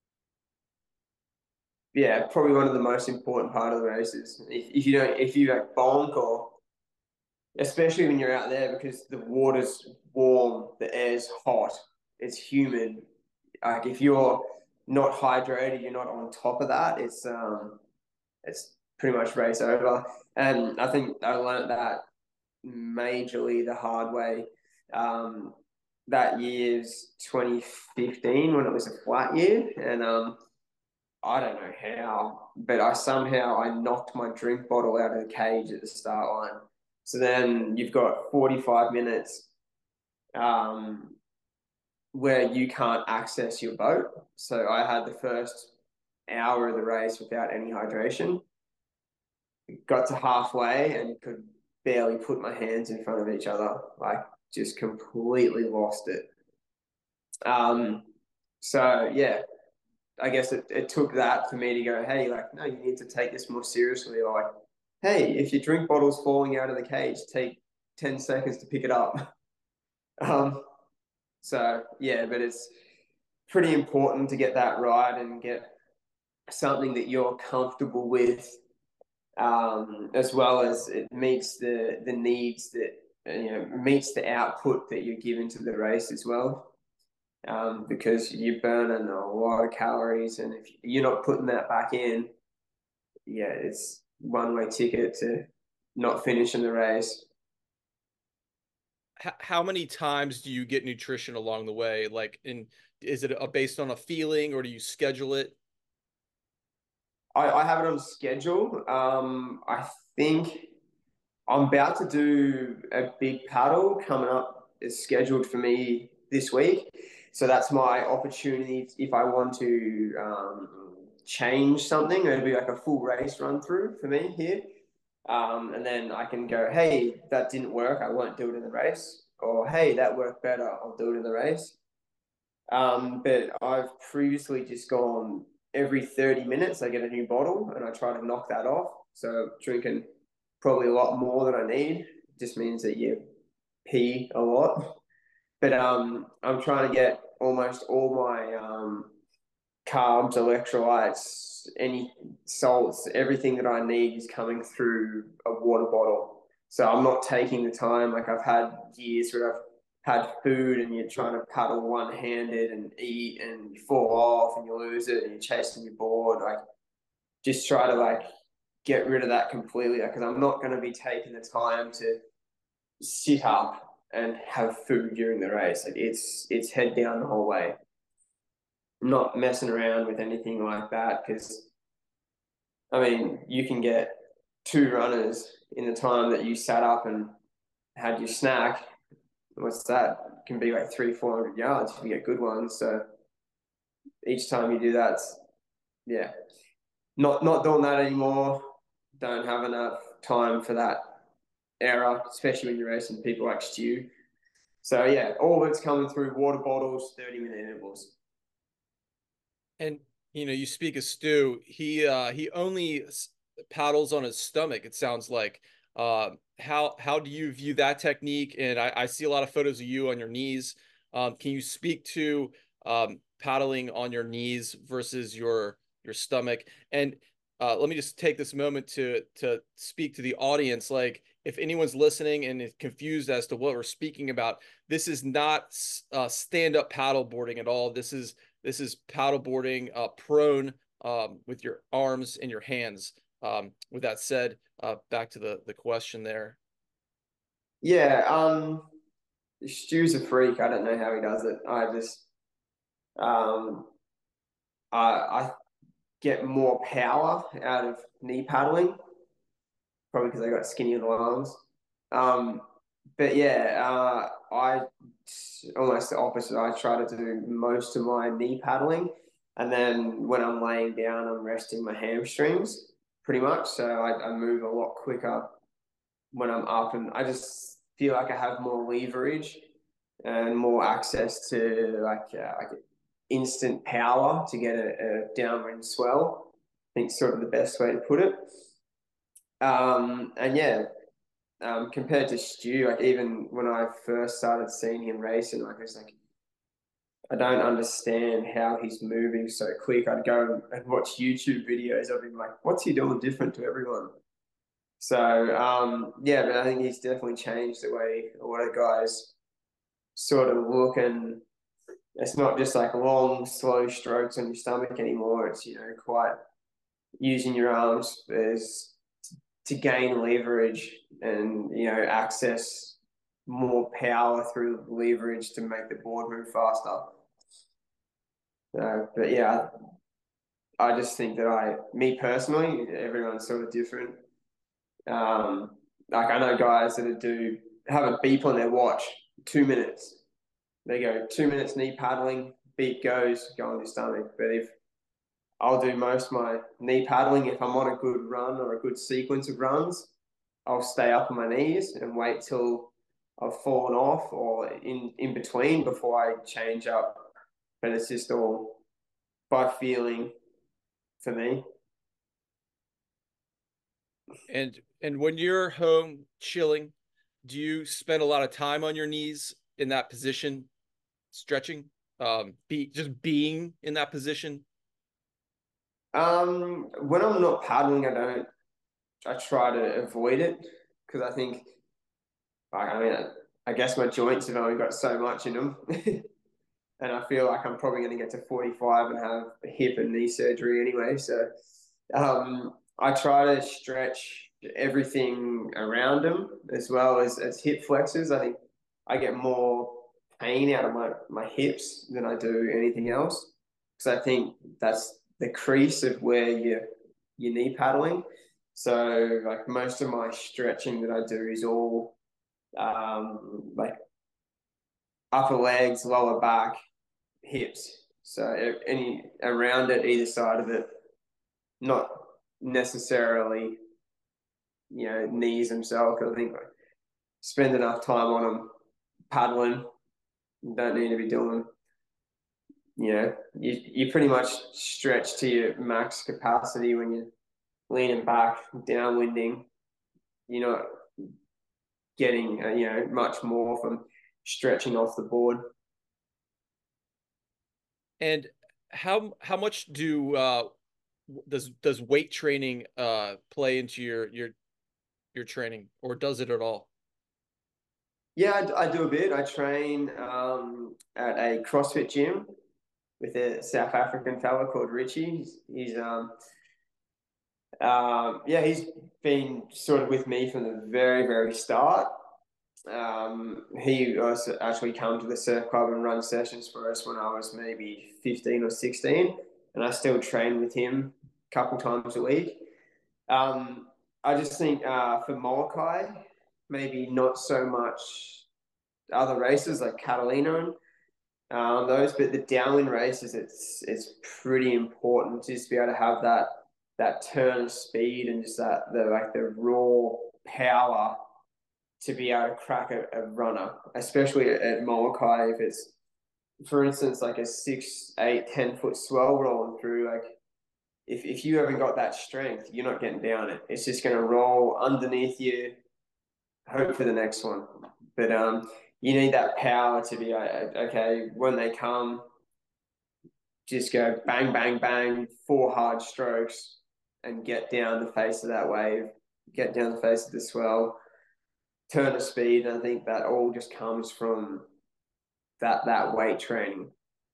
yeah, probably one of the most important part of the races. If, if you don't, if you like bonk, or especially when you're out there, because the water's warm, the air's hot, it's humid. Like, if you're not hydrated, you're not on top of that. It's um, it's pretty much race over. And I think I learned that majorly the hard way. Um, that year's twenty fifteen when it was a flat year, and um, I don't know how, but I somehow I knocked my drink bottle out of the cage at the start line. So then you've got forty-five minutes um, where you can't access your boat. So I had the first hour of the race without any hydration. Got to halfway and could barely put my hands in front of each other. Like, just completely lost it. Um, so yeah, I guess it, it took that for me to go, hey, like, no, you need to take this more seriously. Like, hey, if your drink bottle's falling out of the cage, take ten seconds to pick it up. Um, so, yeah, but it's pretty important to get that right and get something that you're comfortable with, um, as well as it meets the, the needs that, you know, meets the output that you're given to the race as well. Um, because you're burning a lot of calories, and if you're not putting that back in, yeah, it's one way ticket to not finishing the race. H- how many times do you get nutrition along the way? Like, in is it a, based on a feeling, or do you schedule it? I, I have it on schedule. Um, I think I'm about to do a big paddle coming up. It's scheduled for me this week. So that's my opportunity if I want to um, change something. It'll be like a full race run through for me here. Um, and then I can go, hey, that didn't work. I won't do it in the race. Or, hey, that worked better. I'll do it in the race. Um, but I've previously just gone every thirty minutes, I get a new bottle and I try to knock that off. So drinking probably a lot more than I need. It just means that you pee a lot. But um, I'm trying to get almost all my um, carbs, electrolytes, any salts, everything that I need is coming through a water bottle. So I'm not taking the time. Like I've had years where I've had food and you're trying to paddle one-handed and eat and you fall off and you lose it and you're chasing your board. Like just try to like get rid of that completely because I'm not going to be taking the time to sit up and have food during the race. Like it's it's head down the whole way. I'm not messing around with anything like that because I mean you can get two runners in the time that you sat up and had your snack. What's that? It can be like three, four hundred yards if you get good ones. So each time you do that, yeah, not not doing that anymore. Don't have enough time for that era, especially when you're racing people like Stu. So yeah, all of it's coming through water bottles, thirty minute intervals. And you know, you speak of Stu. He uh, he only paddles on his stomach. It sounds like. Uh, how how do you view that technique? And I, I see a lot of photos of you on your knees. Um, can you speak to um, paddling on your knees versus your your stomach? And uh, let me just take this moment to to speak to the audience. Like, if anyone's listening and is confused as to what we're speaking about, this is not uh, stand up paddle boarding at all. This is this is paddleboarding uh, prone um, with your arms and your hands. Um, with that said, uh, back to the the question there. Yeah, um, Stu's a freak. I don't know how he does it. I just, um, I, I get more power out of knee paddling, probably because I got skinny little arms. Um, but yeah, uh, I almost the opposite. I try to do most of my knee paddling, and then when I'm laying down, I'm resting my hamstrings pretty much. So I, I move a lot quicker when I'm up, and I just feel like I have more leverage and more access to like uh, like instant power to get a, a downwind swell. I think sort of the best way to put it. Um, and yeah, um, compared to Stu, like even when I first started seeing him racing, like I was like, I don't understand how he's moving so quick. I'd go and watch YouTube videos of him, like, what's he doing different to everyone? So um, yeah, but I think he's definitely changed the way a lot of guys sort of look, and it's not just like long, slow strokes on your stomach anymore. It's you know quite using your arms as to gain leverage and you know access more power through leverage to make the board move faster. Uh, but yeah, I just think that I, me personally, everyone's sort of different. Um, like I know guys that do have a beep on their watch, two minutes. They go two minutes knee paddling, beep goes, go on your stomach. But if I'll do most of my knee paddling, if I'm on a good run or a good sequence of runs, I'll stay up on my knees and wait till I've fallen off or in, in between before I change up. But it's just all by feeling for me. And and when you're home chilling, do you spend a lot of time on your knees in that position, stretching? Um, be just being in that position. Um, when I'm not paddling, I don't. I try to avoid it because I think, like, I mean, I guess my joints have only got so much in them, and I feel like I'm probably going to get to forty-five and have hip and knee surgery anyway. So, um, I try to stretch everything around them as well as as hip flexors. I think I get more pain out of my my hips than I do anything else because I think that's the crease of where you your knee paddling. So like most of my stretching that I do is all um, like upper legs, lower back, hips. So any around it, either side of it, not necessarily you know knees themselves. I think like, spend enough time on them paddling. You don't need to be doing. You know, you you pretty much stretch to your max capacity when you're leaning back, downwinding. You're not getting uh, you know much more from stretching off the board. And how how much do uh does does weight training uh play into your your your training, or does it at all? Yeah, I, I do a bit. I train um, at a CrossFit gym with a South African fella called Richie. He's, he's um, um, yeah, he's been sort of with me from the very, very start. Um, he also actually come to the surf club and run sessions for us when I was maybe fifteen or sixteen, and I still train with him a couple times a week. Um, I just think uh, for Molokai, maybe not so much other races like Catalina and um, those, but the downwind races, it's it's pretty important to just be able to have that that turn of speed and just that the like the raw power to be able to crack a, a runner, especially at, at Molokai if it's, for instance, like a six, eight, ten foot swell rolling through. Like if if you haven't got that strength, you're not getting down it. It's just going to roll underneath you. Hope for the next one, but um, you need that power to be okay when they come. Just go bang, bang, bang, four hard strokes, and get down the face of that wave, get down the face of the swell, turn of speed. And I think that all just comes from that that weight training.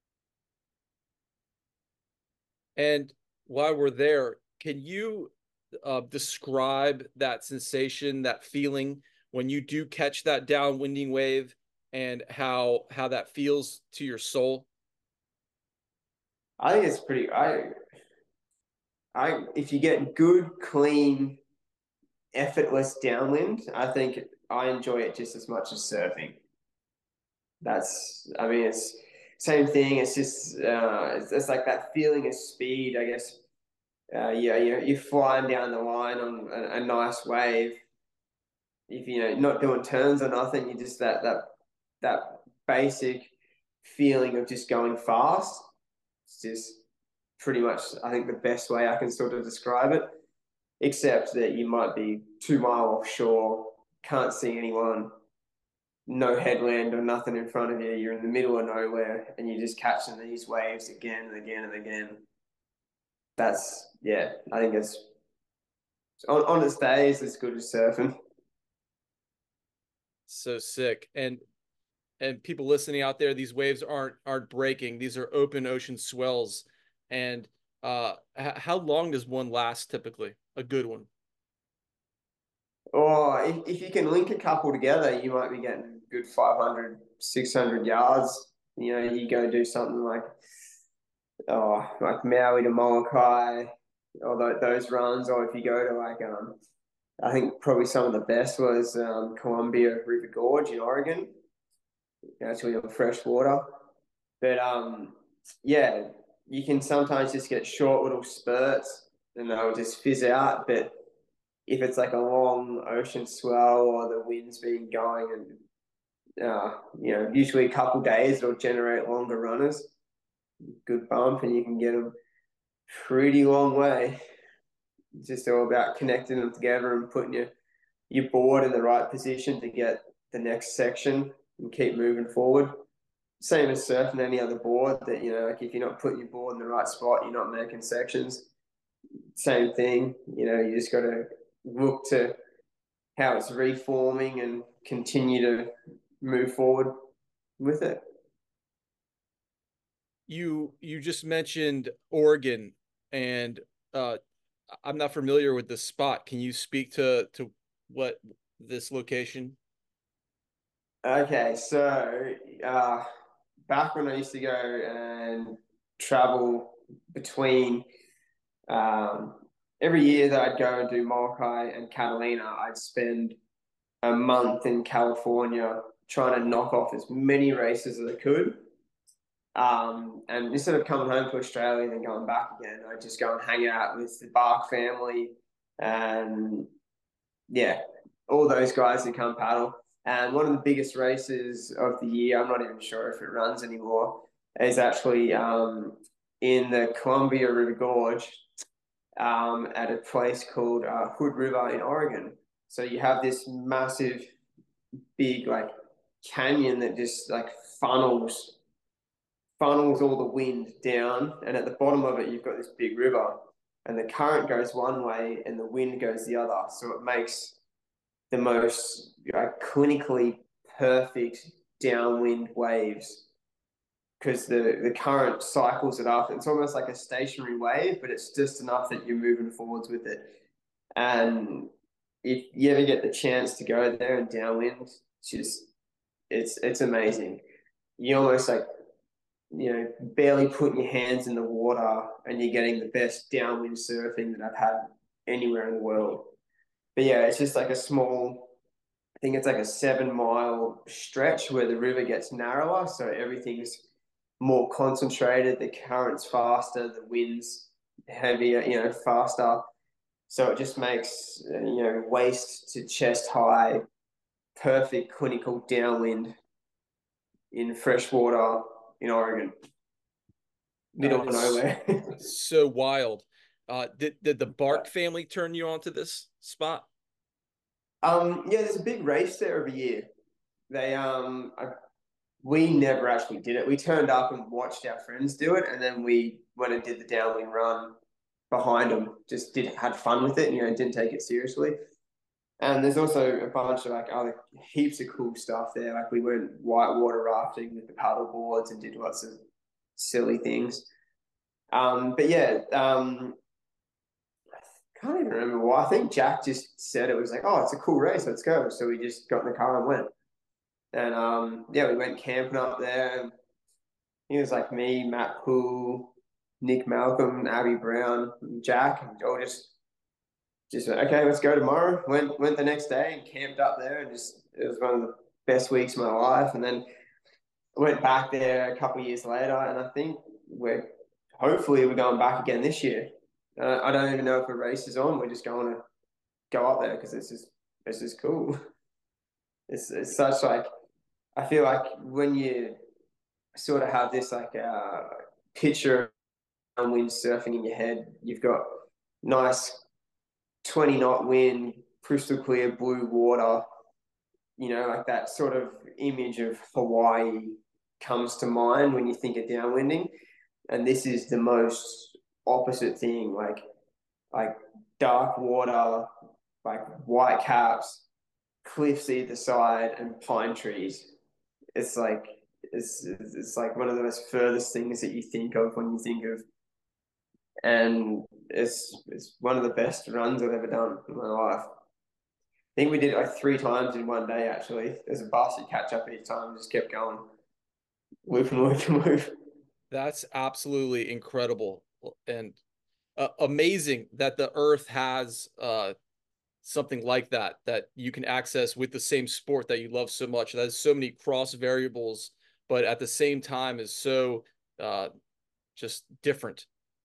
And while we're there, can you uh, describe that sensation, that feeling when you do catch that downwinding wave, and how how that feels to your soul? I think it's pretty. I I if you get good, clean, effortless downwind, I think I enjoy it just as much as surfing. That's, I mean, it's same thing. It's just, uh, it's, it's like that feeling of speed, I guess. Uh, yeah, you're, you're flying down the line on a, a nice wave. If you know, not doing turns or nothing, you just that that that basic feeling of just going fast. It's just pretty much, I think, the best way I can sort of describe it. Except that you might be two mile offshore, can't see anyone, no headland or nothing in front of you. You're in the middle of nowhere, and you're just catching these waves again and again and again. That's yeah, I think it's on, on its days as good as surfing. So sick. And and people listening out there, these waves aren't aren't breaking. These are open ocean swells. And uh, h- how long does one last typically? A good one. Or if, if you can link a couple together, you might be getting good five hundred, six hundred yards. You know, you go do something like oh, like Maui to Molokai, or those runs, or if you go to like um, I think probably some of the best was um, Columbia River Gorge in Oregon, actually on fresh water. But um, yeah, you can sometimes just get short little spurts and they'll just fizz out. But if it's like a long ocean swell or the wind's been going and uh, you know, usually a couple days it'll generate longer runners, good bump, and you can get them pretty long way. It's just all about connecting them together and putting your your board in the right position to get the next section and keep moving forward. Same as surfing any other board that, you know, like if you're not putting your board in the right spot, you're not making sections. Same thing, you know, you just got to look to how it's reforming and continue to move forward with it. You you just mentioned Oregon, and uh, I'm not familiar with this spot. Can you speak to to what this location? Okay, so uh, back when I used to go and travel between um, every year that I'd go and do Molokai and Catalina, I'd spend a month in California trying to knock off as many races as I could. Um, and instead of coming home to Australia and then going back again, I'd just go and hang out with the Bark family and yeah, all those guys that come paddle. And one of the biggest races of the year, I'm not even sure if it runs anymore, is actually um, in the Columbia River Gorge um, at a place called uh, Hood River in Oregon. So you have this massive, big like canyon that just like funnels funnels all the wind down, and at the bottom of it you've got this big river, and the current goes one way and the wind goes the other. So it makes the most like clinically perfect downwind waves because the the current cycles it up. It's almost like a stationary wave, but it's just enough that you're moving forwards with it. And if you ever get the chance to go there and downwind, it's just it's it's amazing. You almost like you know barely putting your hands in the water, and you're getting the best downwind surfing that I've had anywhere in the world. But yeah, it's just like a small. I think it's like a seven mile stretch where the river gets narrower, so everything's more concentrated. The current's faster, the wind's heavier, you know, faster. So it just makes you know waist to chest high, perfect clinical downwind in freshwater in Oregon, middle of That's nowhere. so wild. Uh, did did the Bark family turn you onto this spot? um, yeah, there's a big race there every year. They um, I, we never actually did it. We turned up and watched our friends do it, and then we went and did the downwind run behind them. Just did had fun with it, you know, didn't take it seriously. And there's also a bunch of like other heaps of cool stuff there. Like we went whitewater rafting with the paddle boards and did lots of silly things. Um, but yeah, um, I can't even remember why. I think Jack just said it was like, oh, it's a cool race, let's go. So we just got in the car and went. And um, yeah, we went camping up there. And he was like me, Matt Poole, Nick Malcolm, Abby Brown, Jack, and all just just went, okay, let's go tomorrow. Went went the next day and camped up there, and just it was one of the best weeks of my life. And then I went back there a couple of years later, and I think we're hopefully we're going back again this year. Uh, I don't even know if a race is on. We're just going to go up there because it's just it's just cool. It's it's such like I feel like when you sort of have this like uh, picture of wind surfing in your head, you've got nice twenty knot wind, crystal clear blue water, you know, like that sort of image of Hawaii comes to mind when you think of downwinding. And this is the most opposite thing, like like dark water, like white caps, cliffs either side, and pine trees. It's like it's it's like one of the most furthest things that you think of when you think of, and it's it's one of the best runs I've ever done in my life. I think we did it like three times in one day. Actually, there's a bus you catch up each time. Just kept going, loop and loop and loop. That's absolutely incredible and uh, amazing that the Earth has uh, something like that that you can access with the same sport that you love so much. That has so many cross variables, but at the same time is so uh, just different.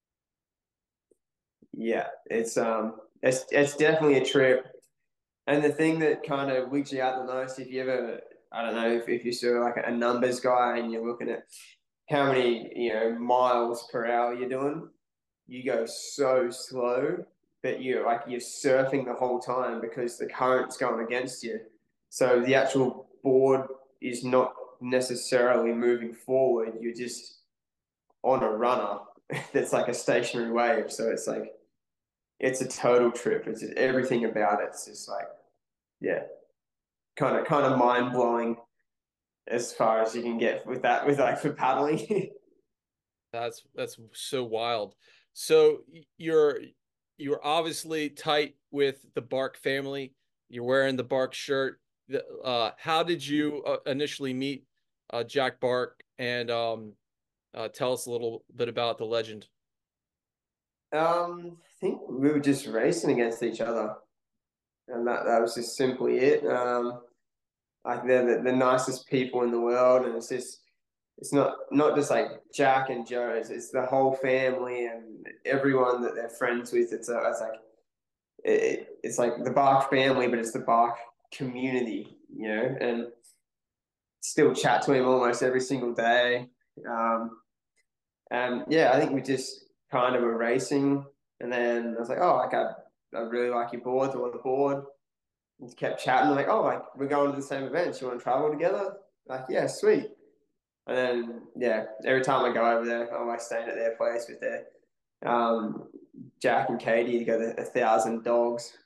Yeah, it's um, it's it's definitely a trip. And the thing that kind of wigs you out the most, if you ever, I don't know, if, if you're sort of like a numbers guy and you're looking at how many, you know, miles per hour you're doing, you go so slow that you're like you're surfing the whole time because the current's going against you. So the actual board is not necessarily moving forward. You're just on a runner that's like a stationary wave. So it's like it's a total trip. It's just, everything about it's just like yeah, kind of kind of mind blowing as far as you can get with that with like for paddling. That's that's so wild. So you're you're obviously tight with the Bark family. You're wearing the Bark shirt. Uh, how did you uh, initially meet uh, Jack Bark? And um, uh, tell us a little bit about the legend. um, I think we were just racing against each other, and that that was just simply it. Um, like they're the, the nicest people in the world, and it's just it's not not just like Jack and Joe. It's, it's the whole family and everyone that they're friends with. It's a, it's like it, it's like the Bark family, but it's the Bark community, you know. And still chat to him almost every single day. Um, and yeah, I think we just kind of were racing, and then I was like, oh, like I, I really like your board, or the board. And kept chatting, like, oh, like we're going to the same events. You want to travel together? Like, yeah, sweet. And then yeah, every time I go over there, I'm like staying at their place with their um, Jack and Katie. They got a, a thousand dogs.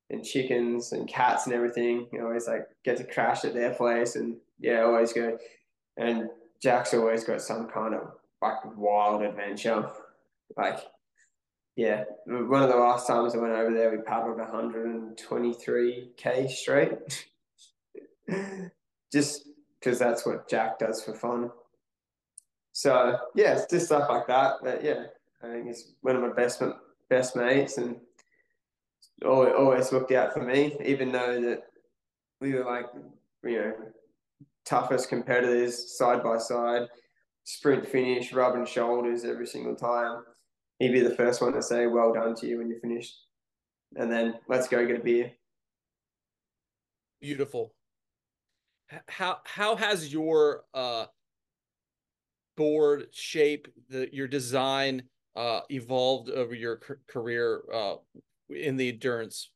and chickens and cats and everything. You always like get to crash at their place, and yeah, always go. And Jack's always got some kind of like wild adventure. Like, yeah, one of the last times I went over there, we paddled one hundred twenty-three k straight, just because that's what Jack does for fun. So yeah, it's just stuff like that. But yeah, I think he's one of my best best mates, and always, always looked out for me, even though that we were like, you know, toughest competitors side by side, sprint finish, rubbing shoulders every single time. He'd be the first one to say, "Well done" to you when you're finished, and then let's go get a beer. Beautiful. How how has your uh board shape, the your design uh evolved over your career uh in the endurance?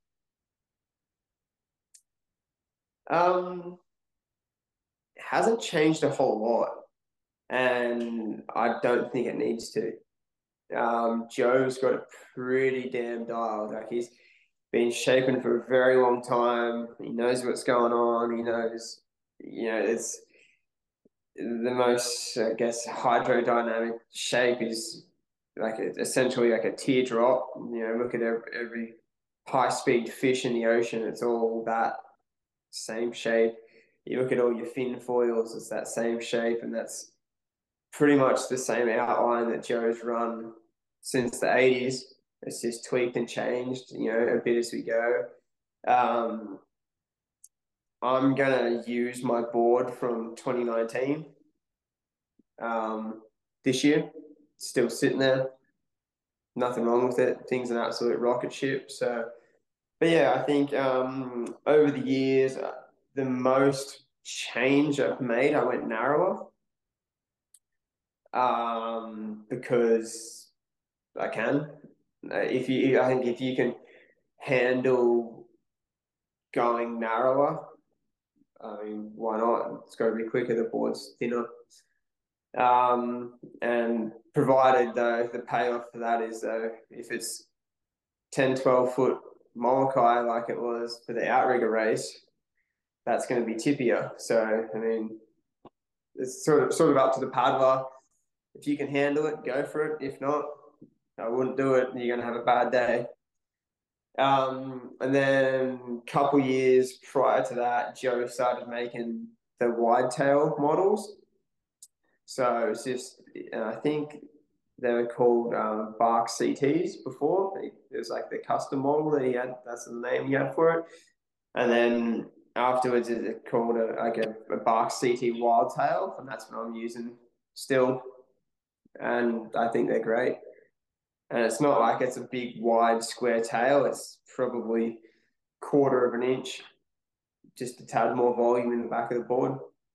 Um, it hasn't changed a whole lot, and I don't think it needs to. Um, Joe's got a pretty damn dialed. Like he's been shaping for a very long time. He knows what's going on. He knows, you know, it's the most, I guess, hydrodynamic shape is like a, essentially like a teardrop. You know, look at every, every high speed fish in the ocean. It's all that same shape. You look at all your fin foils, it's that same shape, and that's pretty much the same outline that Joe's run since the eighties. It's just tweaked and changed, you know, a bit as we go. Um, I'm gonna use my board from twenty nineteen um, this year. Still sitting there. Nothing wrong with it. Thing's an absolute rocket ship. So, but yeah, I think um, over the years, uh, the most change I've made, I went narrower um, because I can. Uh, if you, I think if you can handle going narrower, I mean, why not? It's got to be quicker. The board's thinner. Um, and provided though the payoff for that is though if it's ten, twelve foot Molokai like it was for the outrigger race, that's going to be tippier. So I mean, it's sort of sort of up to the paddler. If you can handle it, go for it. If not, I wouldn't do it. You're going to have a bad day. Um, and then a couple years prior to that, Joe started making the wide tail models. So it's just, I think they were called um, Bark C Ts before. It was like the custom model that he had. That's the name he had for it. And then afterwards, it's called a, like a, a Bark C T Wildtail, and that's what I'm using still. And I think they're great. And it's not like it's a big, wide, square tail. It's probably quarter of an inch, just a tad more volume in the back of the board.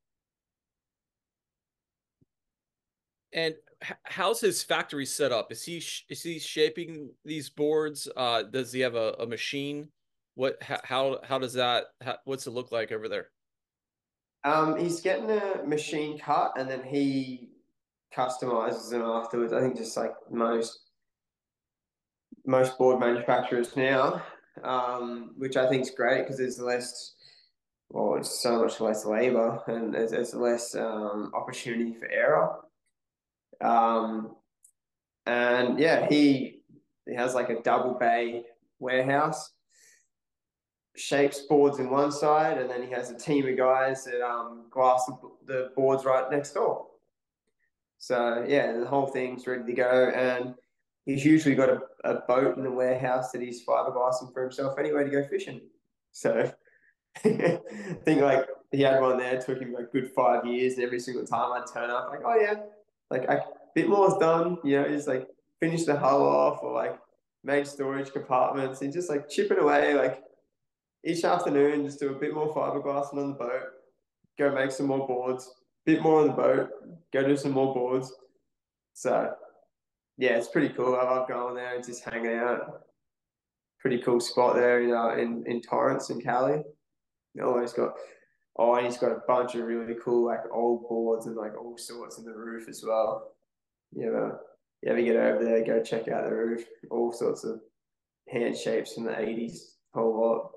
And how's his factory set up? Is he is he shaping these boards? Uh, does he have a, a machine? What how how does that how, what's it look like over there? Um, he's getting a machine cut, and then he customizes them afterwards. I think just like most most board manufacturers now, um, which I think is great because there's less, well, it's so much less labor and there's, there's less um, opportunity for error. Um, and yeah, he he has like a double bay warehouse, shapes boards in one side, and then he has a team of guys that um, glass the, the boards right next door. So yeah, the whole thing's ready to go, and he's usually got a, a boat in the warehouse that he's fiberglassing for himself anyway to go fishing. So I think like he had one there, took him a good five years, and every single time I'd turn up, like, oh yeah, like a bit more's done, you know, just like finish the hull off or like made storage compartments and just like chipping away, like each afternoon, just do a bit more fiberglassing on the boat, go make some more boards, bit more on the boat, go do some more boards. So yeah, it's pretty cool. I love going there and just hanging out. Pretty cool spot there in uh, in, in Torrance in Cali. Oh, he's got oh, and he's got a bunch of really cool like old boards and like all sorts in the roof as well. You know, you ever get over there, go check out the roof. All sorts of hand shapes from the eighties, whole lot.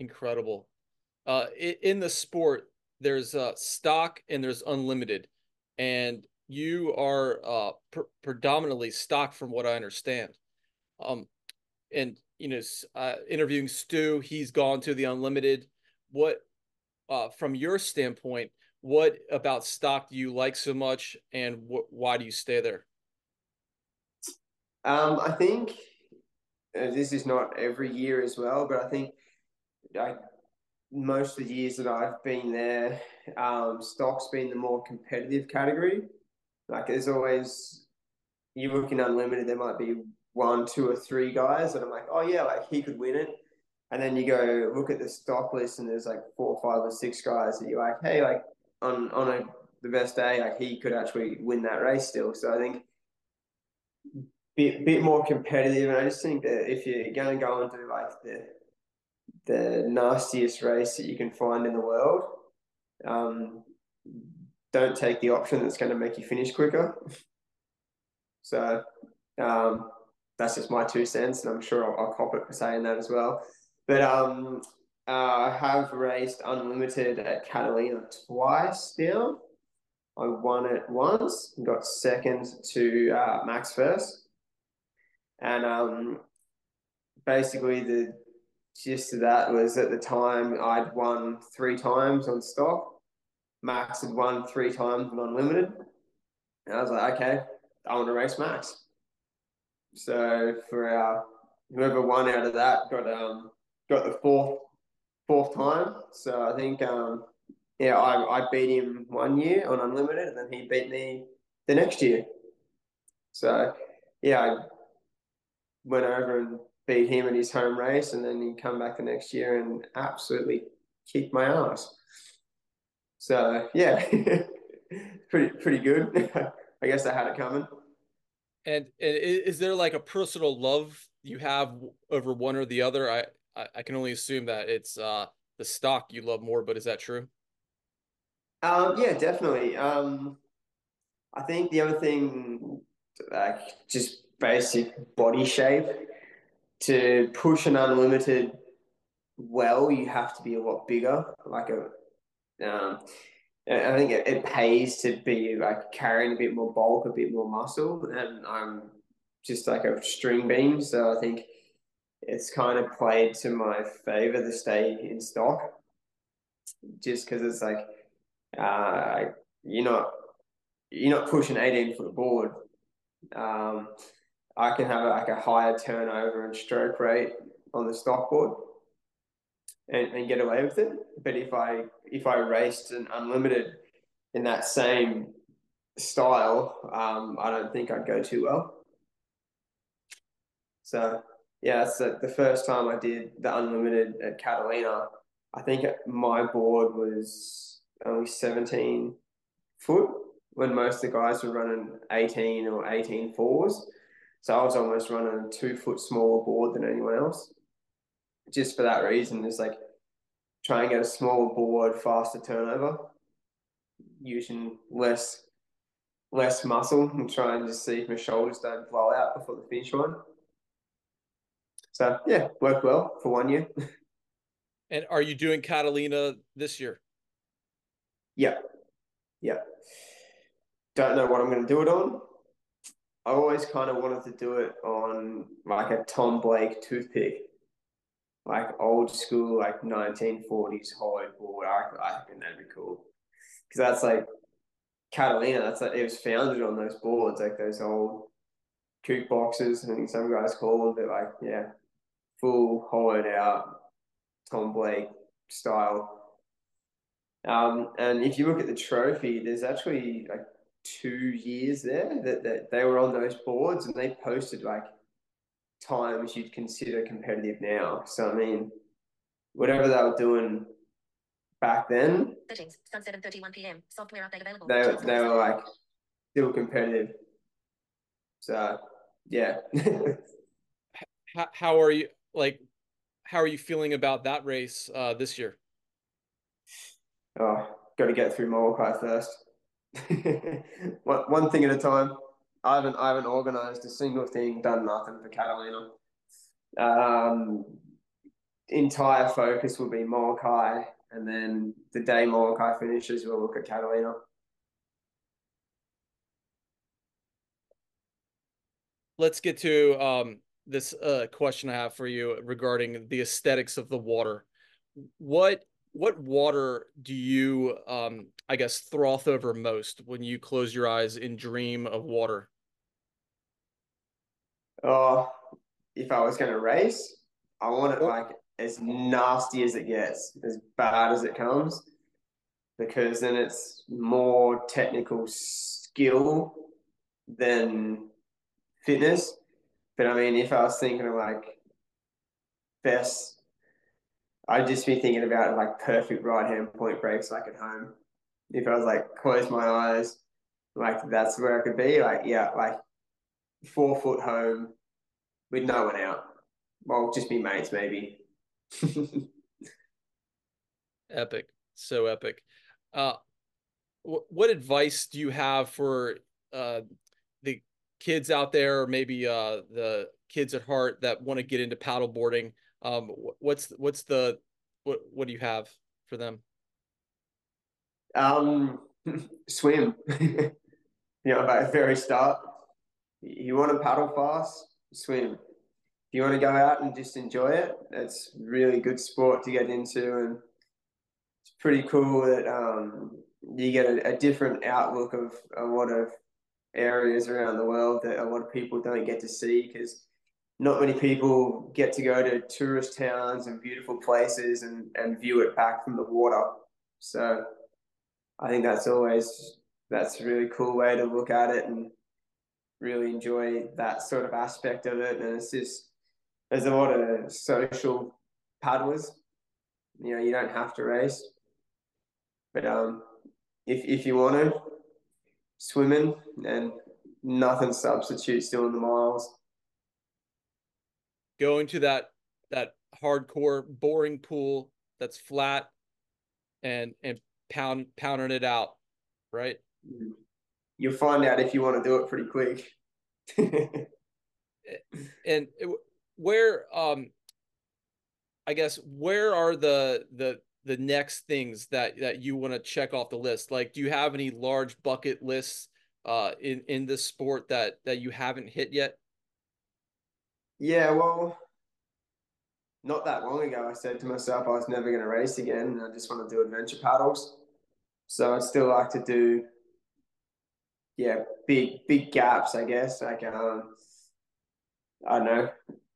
Incredible. Uh, in the sport, there's uh, stock and there's unlimited, and you are uh, pr predominantly stock, from what I understand. Um, and you know, uh, interviewing Stu, he's gone to the unlimited. What, uh, from your standpoint, what about stock do you like so much, and wh why do you stay there? Um, I think uh, this is not every year as well, but I think I, most of the years that I've been there, um, stock's been the more competitive category. Like there's always, you look in unlimited, there might be one, two, or three guys that I'm like, oh yeah, like he could win it. And then you go look at the stock list, and there's like four, five, or six guys that you're like, hey, like on on a the best day, like he could actually win that race still. So I think bit bit more competitive, and I just think that if you're going to go and do like the the nastiest race that you can find in the world, um, don't take the option that's going to make you finish quicker. So um, that's just my two cents, and I'm sure I'll, I'll cop it for saying that as well. But um, uh, I have raced unlimited at Catalina twice now. I won it once and got second to uh, Max first. And um, basically, the gist of that was at the time I'd won three times on stock. Max had won three times on unlimited. And I was like, okay, I want to race Max. So for our whoever won out of that got um got the fourth fourth time. So I think um yeah, I, I beat him one year on unlimited, and then he beat me the next year. So yeah, I went over and beat him in his home race, and then he come back the next year and absolutely kicked my ass. So yeah, pretty pretty good. I guess I had it coming. And, and is there like a personal love you have over one or the other? I I, I can only assume that it's uh the stock you love more, but is that true? Um, yeah, definitely. Um, I think the other thing, like just basic body shape, to push an unlimited well, you have to be a lot bigger. Like a, um, I think it, it pays to be like carrying a bit more bulk, a bit more muscle, and I'm just like a string bean. So I think it's kind of played to my favor to stay in stock, just because it's like uh, you're not you're not pushing eighteen foot board. Um, I can have like a higher turnover and stroke rate on the stock board, and, and get away with it. But if I if I raced an unlimited in that same style, um, I don't think I'd go too well. So yeah, that's the, the first time I did the unlimited at Catalina. I think my board was only seventeen foot when most of the guys were running eighteen or eighteen fours. So I was almost running a two foot smaller board than anyone else. Just for that reason, it's like try and get a smaller board, faster turnover, using less less muscle, and try and just see if my shoulders don't blow out before the finish line. So yeah, worked well for one year. And are you doing Catalina this year? Yeah, yeah. Don't know what I'm going to do it on. I always kind of wanted to do it on like a Tom Blake toothpick, like old school, like nineteen forties hollow board. I, I think that'd be cool because that's like Catalina. That's like it was founded on those boards, like those old kook boxes. I think some guys call them, but like yeah, full hollowed out Tom Blake style. Um, and if you look at the trophy, there's actually like two years there that, that they were on those boards, and they posted like times you'd consider competitive now. So I mean, whatever they were doing back then, Settings. Sun seven thirty-one p m. Software update available. they they were like still competitive. So yeah. How, how are you like? How are you feeling about that race uh, this year? Oh, got to get through Molokai first. one, one thing at a time. I haven't I haven't organised a single thing, done nothing for Catalina. Um, entire focus will be Molokai, and then the day Molokai finishes, we'll look at Catalina. Let's get to um, this uh, question I have for you regarding the aesthetics of the water. What what water do you, um, I guess, froth over most when you close your eyes and dream of water? Oh, if I was going to race, I want it Or, like as nasty as it gets, as bad as it comes, because then it's more technical skill than fitness. But I mean, if I was thinking of like best, I'd just be thinking about like perfect right hand point breaks like at home. If I was like close my eyes, like that's where I could be. Like, yeah, like four foot home with no one out. Well, just be mates maybe. epic, so epic. Uh, wh- what advice do you have for uh, the kids out there, or maybe uh, the kids at heart that want to get into paddleboarding? Um, wh- what's what's the what what do you have for them? Um, swim. you know, at the very start, you want to paddle fast, swim. If you want to go out and just enjoy it, it's really good sport to get into, and it's pretty cool that um, you get a, a different outlook of a lot of areas around the world that a lot of people don't get to see because not many people get to go to tourist towns and beautiful places and, and view it back from the water. So I think that's always that's a really cool way to look at it and really enjoy that sort of aspect of it. And it's just there's a lot of social paddlers. You know, you don't have to race, but um, if if you want to swimming and nothing substitutes doing the miles. Going to that that hardcore boring pool that's flat and and pound pounding it out, right? You'll find out if you want to do it pretty quick. And it, where um I guess where are the the the next things that that you want to check off the list? Like, do you have any large bucket lists uh in in this sport that that you haven't hit yet? Yeah, well, not that long ago, I said to myself I was never going to race again, and I just want to do adventure paddles. So I'd still like to do, yeah, big big gaps, I guess. Like um, I don't know,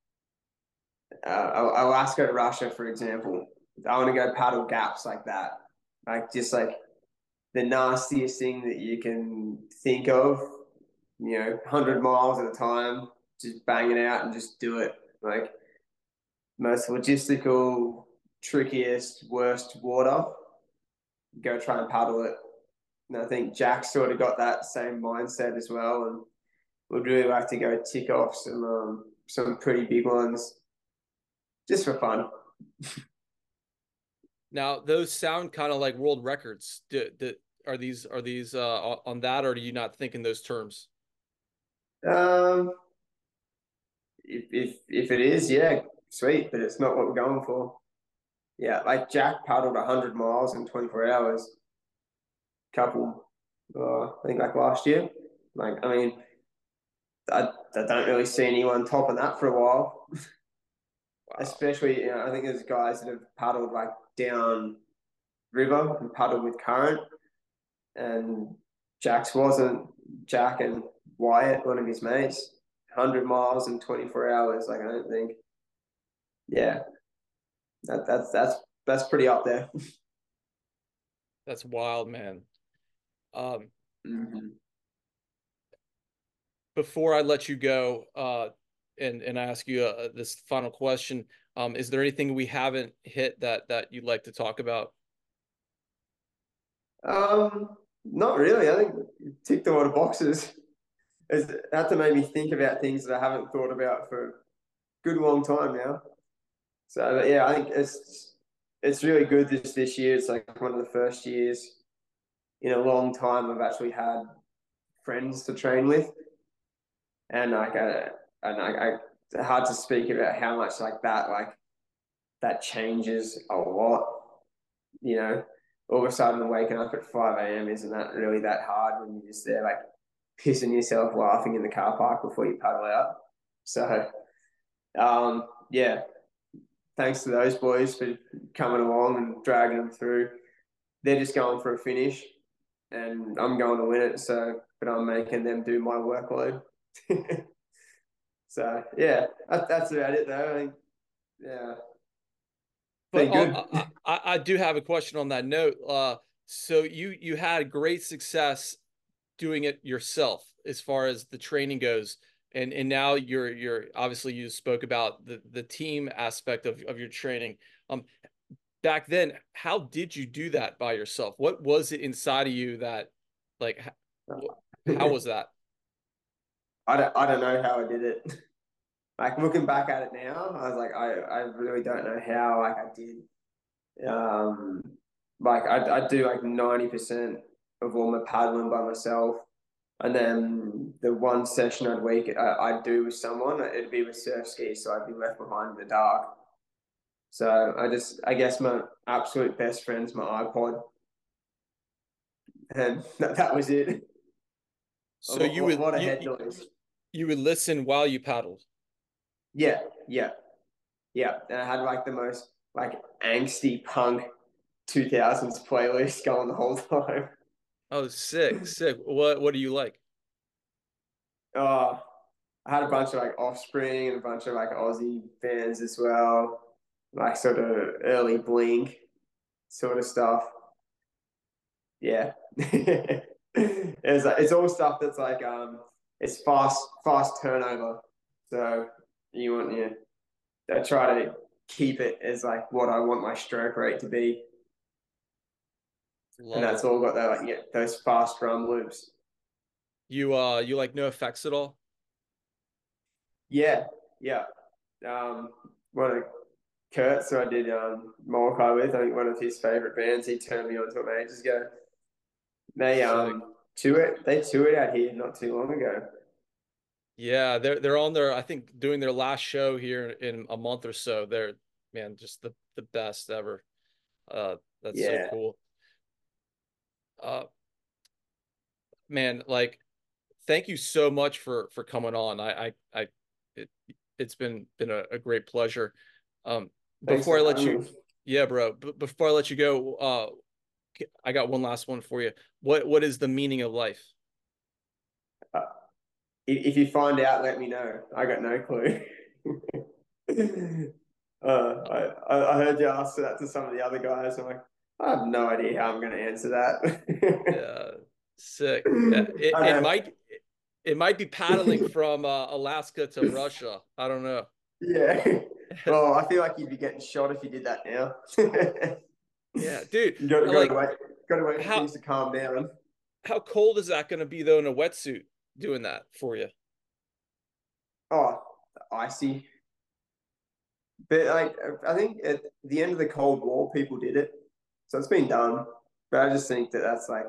uh, Alaska to Russia, for example. I want to go paddle gaps like that, like just like the nastiest thing that you can think of. You know, one hundred miles at a time, just bang it out and just do it. Like most logistical, trickiest, worst water, go try and paddle it. And I think Jack sort of got that same mindset as well, and would really like to go tick off some um, some pretty big ones just for fun. Now, those sound kind of like world records. Do, do, are these are these uh on that, or do you not think in those terms? Um, if if if it is, yeah, sweet, but it's not what we're going for. Yeah, like Jack paddled one hundred miles in twenty-four hours. Couple, uh, I think like last year. Like, I mean, I, I don't really see anyone topping that for a while. Wow. Especially, you know, I think there's guys that have paddled like down river and paddled with current, and Jack's wasn't. Jack and Wyatt, one of his mates, one hundred miles in twenty-four hours. Like, I don't think, yeah, that, that's that's that's pretty up there. That's wild, man. Um, Mm-hmm. before I let you go, uh, and and ask you uh, this final question, um, is there anything we haven't hit that that you'd like to talk about? Um, not really. I think you ticked a lot of boxes. It's had to make me think about things that I haven't thought about for a good long time now. So but yeah, I think it's it's really good this this year. It's like one of the first years in a long time I've actually had friends to train with, and like uh, and I, I it's hard to speak about how much like that like that changes a lot. You know, all of a sudden waking up at five a.m. isn't that really that hard when you're just there like pissing yourself laughing in the car park before you paddle out. So, um, yeah, thanks to those boys for coming along and dragging them through. They're just going for a finish, and I'm going to win it. So, but I'm making them do my workload. So yeah, that, that's about it though. I think, yeah, But been good. I, I, I do have a question on that note. Uh, so you you had great success doing it yourself as far as the training goes, and and now you're you're obviously you spoke about the the team aspect of of your training. Um, back then, how did you do that by yourself? What was it inside of you that, like, how was that? I don't, I don't know how I did it. Like looking back at it now, I was like, I, I really don't know how like I did. Um, like I, I do like ninety percent of all my paddling by myself. And then the one session I'd week I, I'd do with someone, it'd be with surf skis, so I'd be left behind in the dark. So I just, I guess my absolute best friend's my iPod, and that, that was it. So What, you what, would what a you head noise. you would listen while you paddled. Yeah, yeah, yeah. And I had like the most like angsty punk two thousands playlist going the whole time. Oh, sick, sick. What what do you like? Oh, I had a bunch of like Offspring and a bunch of like Aussie bands as well, like sort of early Blink sort of stuff. Yeah, it's like, it's all stuff that's like um, it's fast fast turnover. So you want you, I try to keep it as like what I want my stroke rate to be, and Love that's it. all got that like yeah, those fast drum loops. You uh you like No Effects at all? Yeah, yeah. Um, one of Kurt, so I did um Molokai with. I think one of his favorite bands. He turned me onto it ages ago. They Sick. um toured. They toured out here not too long ago. Yeah, they're they're on their I think doing their last show here in a month or so. They're man, just the the best ever. Uh that's so Yeah, cool. Uh man, like thank you so much for for coming on. I I I it, it's been been a, a great pleasure. Um thanks before for I let having you me. yeah, bro, b before I let you go, uh I got one last one for you. What what is the meaning of life? Uh, if you find out, let me know. I got no clue. uh, I I heard you ask that to some of the other guys. I'm like, I have no idea how I'm going to answer that. Yeah, sick. Yeah, it, I it know. might it might be paddling from uh, Alaska to Russia. I don't know. Yeah. Well, I feel like you'd be getting shot if you did that now. Yeah, dude. You got, got to Like wait. Got to wait for how things to calm down. how cold is that going to be though in a wetsuit doing that for you? Oh, icy. But like, I think at the end of the Cold War, people did it, so it's been done. But I just think that that's like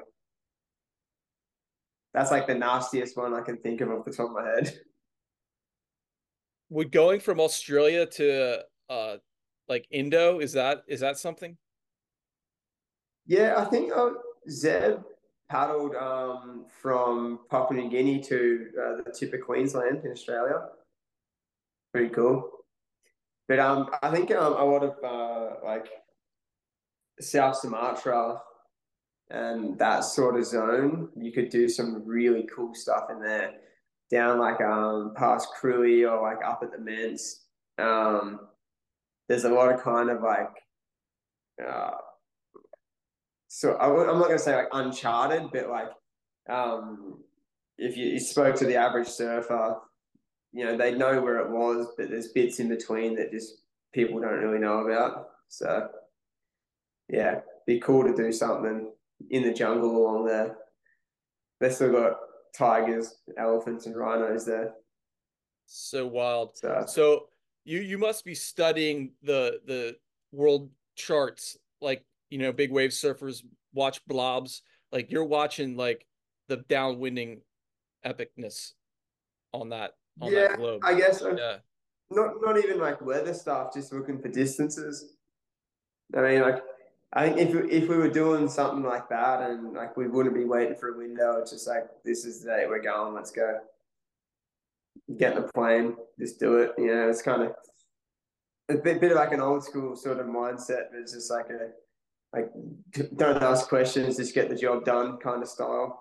that's like the nastiest one I can think of off the top of my head. Would going from Australia to uh like Indo, is that is that something? Yeah, I think uh, Zeb paddled um, from Papua New Guinea to uh, the tip of Queensland in Australia. Pretty cool. But um, I think um, a lot of uh, like South Sumatra and that sort of zone, you could do some really cool stuff in there. Down like um past Cruy or like up at the Ments. Um, there's a lot of kind of like uh, so I, am not gonna say like uncharted, but like um, if you, you spoke to the average surfer, you know they know where it was, but there's bits in between that just people don't really know about. So yeah, be cool to do something in the jungle along there. They still got tigers, elephants, and rhinos there. So wild. So So you you must be studying the the world charts like, you know, big wave surfers watch blobs. Like you're watching like the downwinding epicness on that on that yeah, globe. I guess so. Yeah. not not even like weather stuff, just looking for distances. I mean, like I think if we, if we were doing something like that, and like we wouldn't be waiting for a window, it's just like this is the day we're going, let's go. Get in the plane, just do it. You know, it's kind of a bit, bit of like an old school sort of mindset, but it's just like a like don't ask questions, just get the job done kind of style.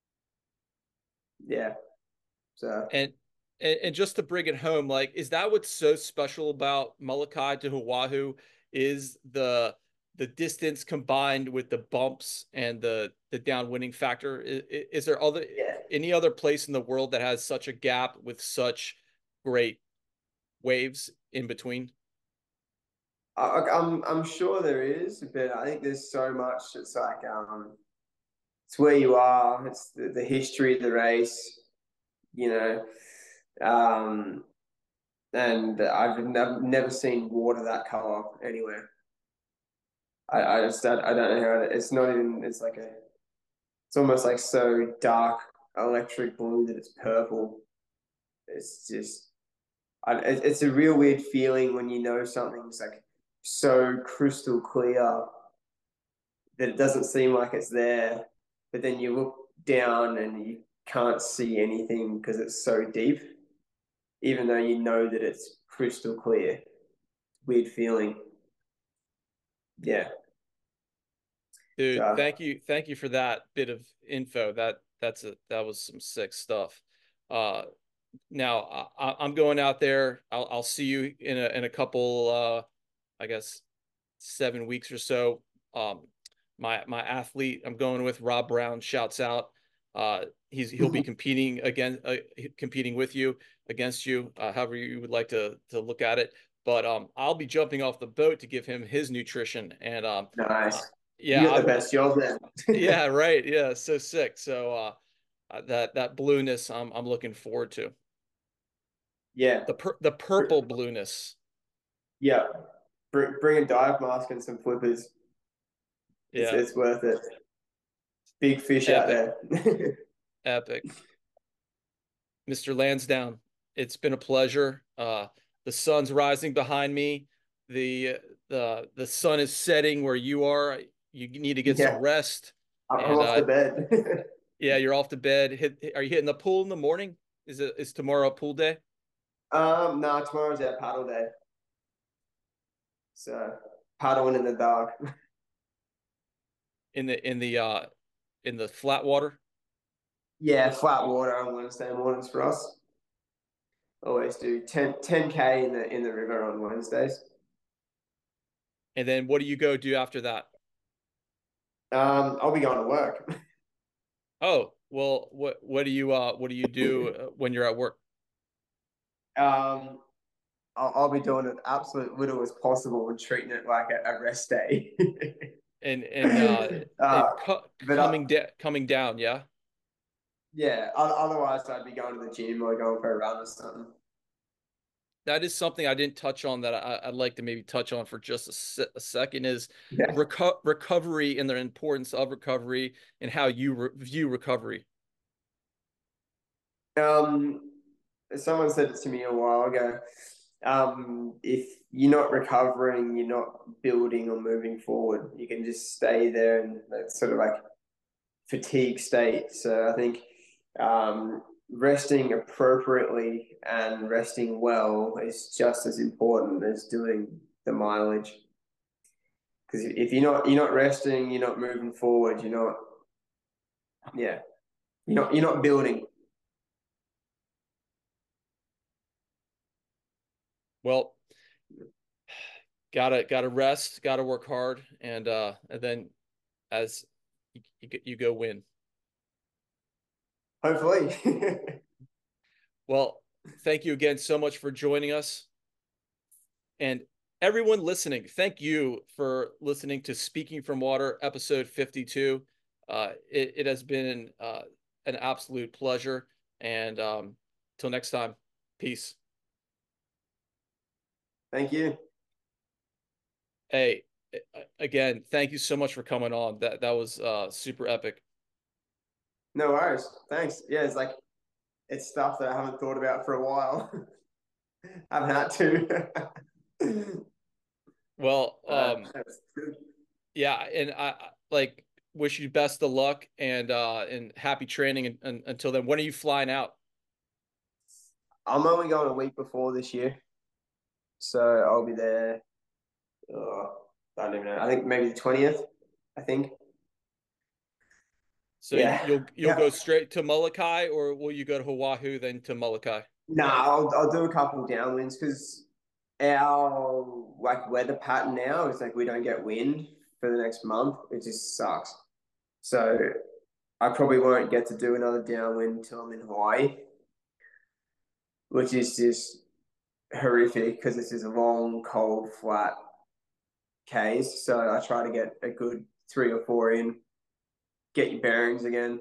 Yeah. So And, and and just to bring it home, like, is that what's so special about Molokai to Oahu? Is the the distance combined with the bumps and the the downwinding factor? Is, is there other yeah, any other place in the world that has such a gap with such great waves in between? I, I'm I'm sure there is, but I think there's so much. It's like um, it's where you are. It's the, the history of the race. You know, um, and I've never never seen water that color anywhere. I, I just I, I don't know how it, it's not even. It's like a. It's almost like so dark electric blue that it's purple. It's just. I, it's a real weird feeling when you know something's like so crystal clear that it doesn't seem like it's there, but then you look down and you can't see anything because it's so deep, even though you know that it's crystal clear. Weird feeling. Yeah. Dude, So thank you, thank you for that bit of info. That that's a that was some sick stuff. Uh, now I, I'm going out there. I'll I'll see you in a in a couple. Uh, I guess seven weeks or so. Um, my my athlete I'm going with, Rob Brown, shouts out. Uh, he's he'll be competing again, uh, competing with you against you, uh, however you would like to to look at it. But um, I'll be jumping off the boat to give him his nutrition, and um, uh, nice. You yeah, got the I'm best job then. yeah, right, yeah, so sick. So uh, uh, that that blueness, I'm I'm looking forward to Yeah. the pur the purple blueness. Yeah. Bring, bring a dive mask and some flippers. It's Yeah, it's worth it. Big fish out epic, there. epic. Mister Lansdowne, it's been a pleasure. Uh, the sun's rising behind me. The the the sun is setting where you are. You need to get some Yeah. rest. I'm And off uh, the bed. yeah, you're off to bed. Hit, are you hitting the pool in the morning? Is it is tomorrow a pool day? um, no, tomorrow's our paddle day. So paddling in the dark. In the in the uh in the flat water? Yeah, flat water on Wednesday mornings for us. Always do ten ten k in the in the river on Wednesdays. And then what do you go do after that? Um, I'll be going to work. Oh, well, what what do you uh what do you do uh, when you're at work? Um, I'll, I'll be doing it absolute little as possible and treating it like a, a rest day. And and uh uh, and co but uh, coming down coming down, yeah. yeah, otherwise I'd be going to the gym or going for a run or something. That is something I didn't touch on that I, I'd like to maybe touch on for just a, se a second is Yeah. reco recovery and the importance of recovery and how you re view recovery. Um, someone said it to me a while ago. Um, if you're not recovering, you're not building or moving forward. You can just stay there and that's sort of like fatigue state. So I think um, resting appropriately and resting well is just as important as doing the mileage. Because if you're not you're not resting, you're not moving forward. You're not yeah. You're not you're not building. Well, gotta gotta rest, gotta work hard, and uh and then as you, you, you go win. Hopefully. Well, thank you again so much for joining us. And everyone listening, thank you for listening to Speaking from Water, episode fifty-two. Uh, it, it has been uh, an absolute pleasure. And um, till next time, peace. Thank you. Hey, again, thank you so much for coming on. That that was uh, super epic. No worries. Thanks. Yeah, it's like it's stuff that I haven't thought about for a while. haven't had to. Well, Uh, um, yeah, and I I, like wish you best of luck and uh and happy training and, and until then. When are you flying out? I'm only going a week before this year, so I'll be there. Uh, I don't even know. I think maybe the twentieth. I think. So Yeah. you'll you'll Yeah. go straight to Molokai, or will you go to Oahu then to Molokai? No, I'll I'll do a couple of downwinds because our like weather pattern now is like we don't get wind for the next month. It just sucks. So I probably won't get to do another downwind until I'm in Hawaii, which is just horrific because this is a long, cold, flat case. So I try to get a good three or four in, get your bearings again.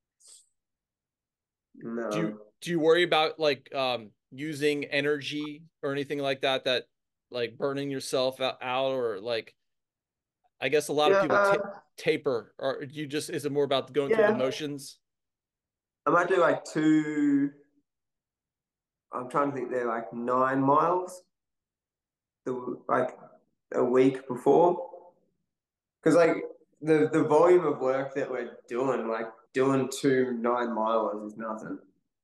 Do you No. do you worry about like um using energy or anything like that that like burning yourself out, out or like I guess a lot of people ta Yeah, taper or you just is it more about going through the yeah. motions? I might do like two. I'm trying to think. They're like nine miles. The like a week before, because like the the volume of work that we're doing, like doing two nine milers is nothing.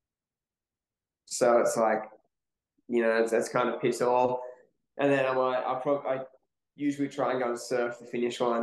So it's like you know it's, that's kind of piss off. And then I might I probably I usually try and go and surf the finish line.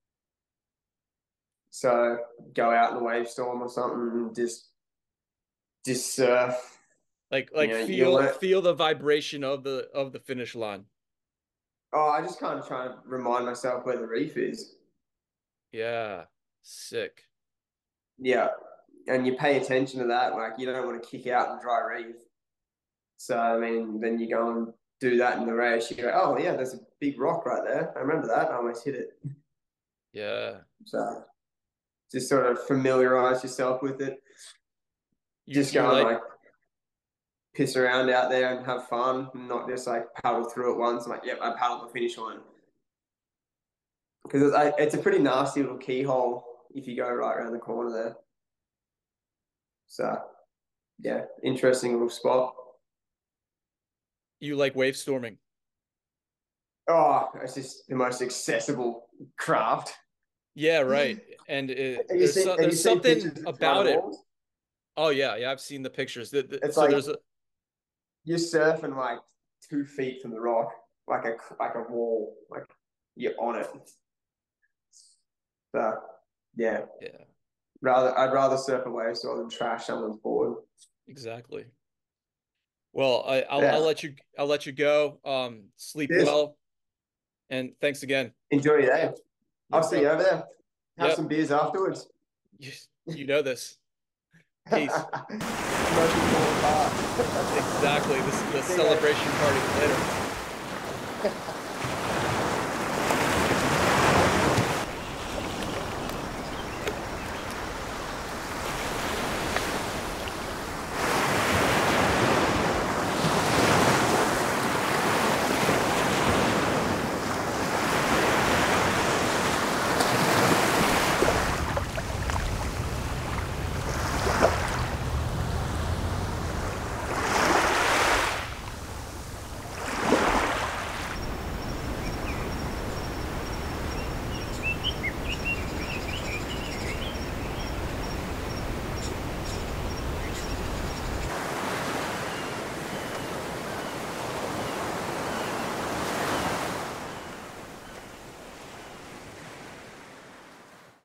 So go out in the wave storm or something and just just surf. Like You like know, you feel learn. feel the vibration of the of the finish line. Oh, I just kind of try to remind myself where the reef is. Yeah. Sick. Yeah. And you pay attention to that. Like you don't want to kick out in dry reef. So I mean, then you go and do that in the race. You go, oh yeah, there's a big rock right there. I remember that. I almost hit it. Yeah. So just sort of familiarize yourself with it. You Just you go and like like piss around out there and have fun, and not just like paddle through it once. I'm like, yep, I paddled the finish line because it's, it's a pretty nasty little keyhole if you go right around the corner there. So yeah, interesting little spot. you like wave storming. Oh, it's just the most accessible craft. Yeah, right. And it, Have you there's seen so, have you there's seen something pictures of about it. Walls? Oh yeah, yeah, I've seen the pictures. The, the, It's so like there's a you're surfing like two feet from the rock, like a like a wall, like you're on it. So yeah, yeah, rather I'd rather surf a wave storm than trash someone's board. exactly. Well, I, I'll I'll Yeah, let you I'll let you go. Um, sleep cheers. well, and thanks again. Enjoy your day. I'll Yep, see you bro. over there. Have Yep, some beers afterwards. you, you know this. Peace. Most important part. Exactly. This is the See you, mate. celebration party later.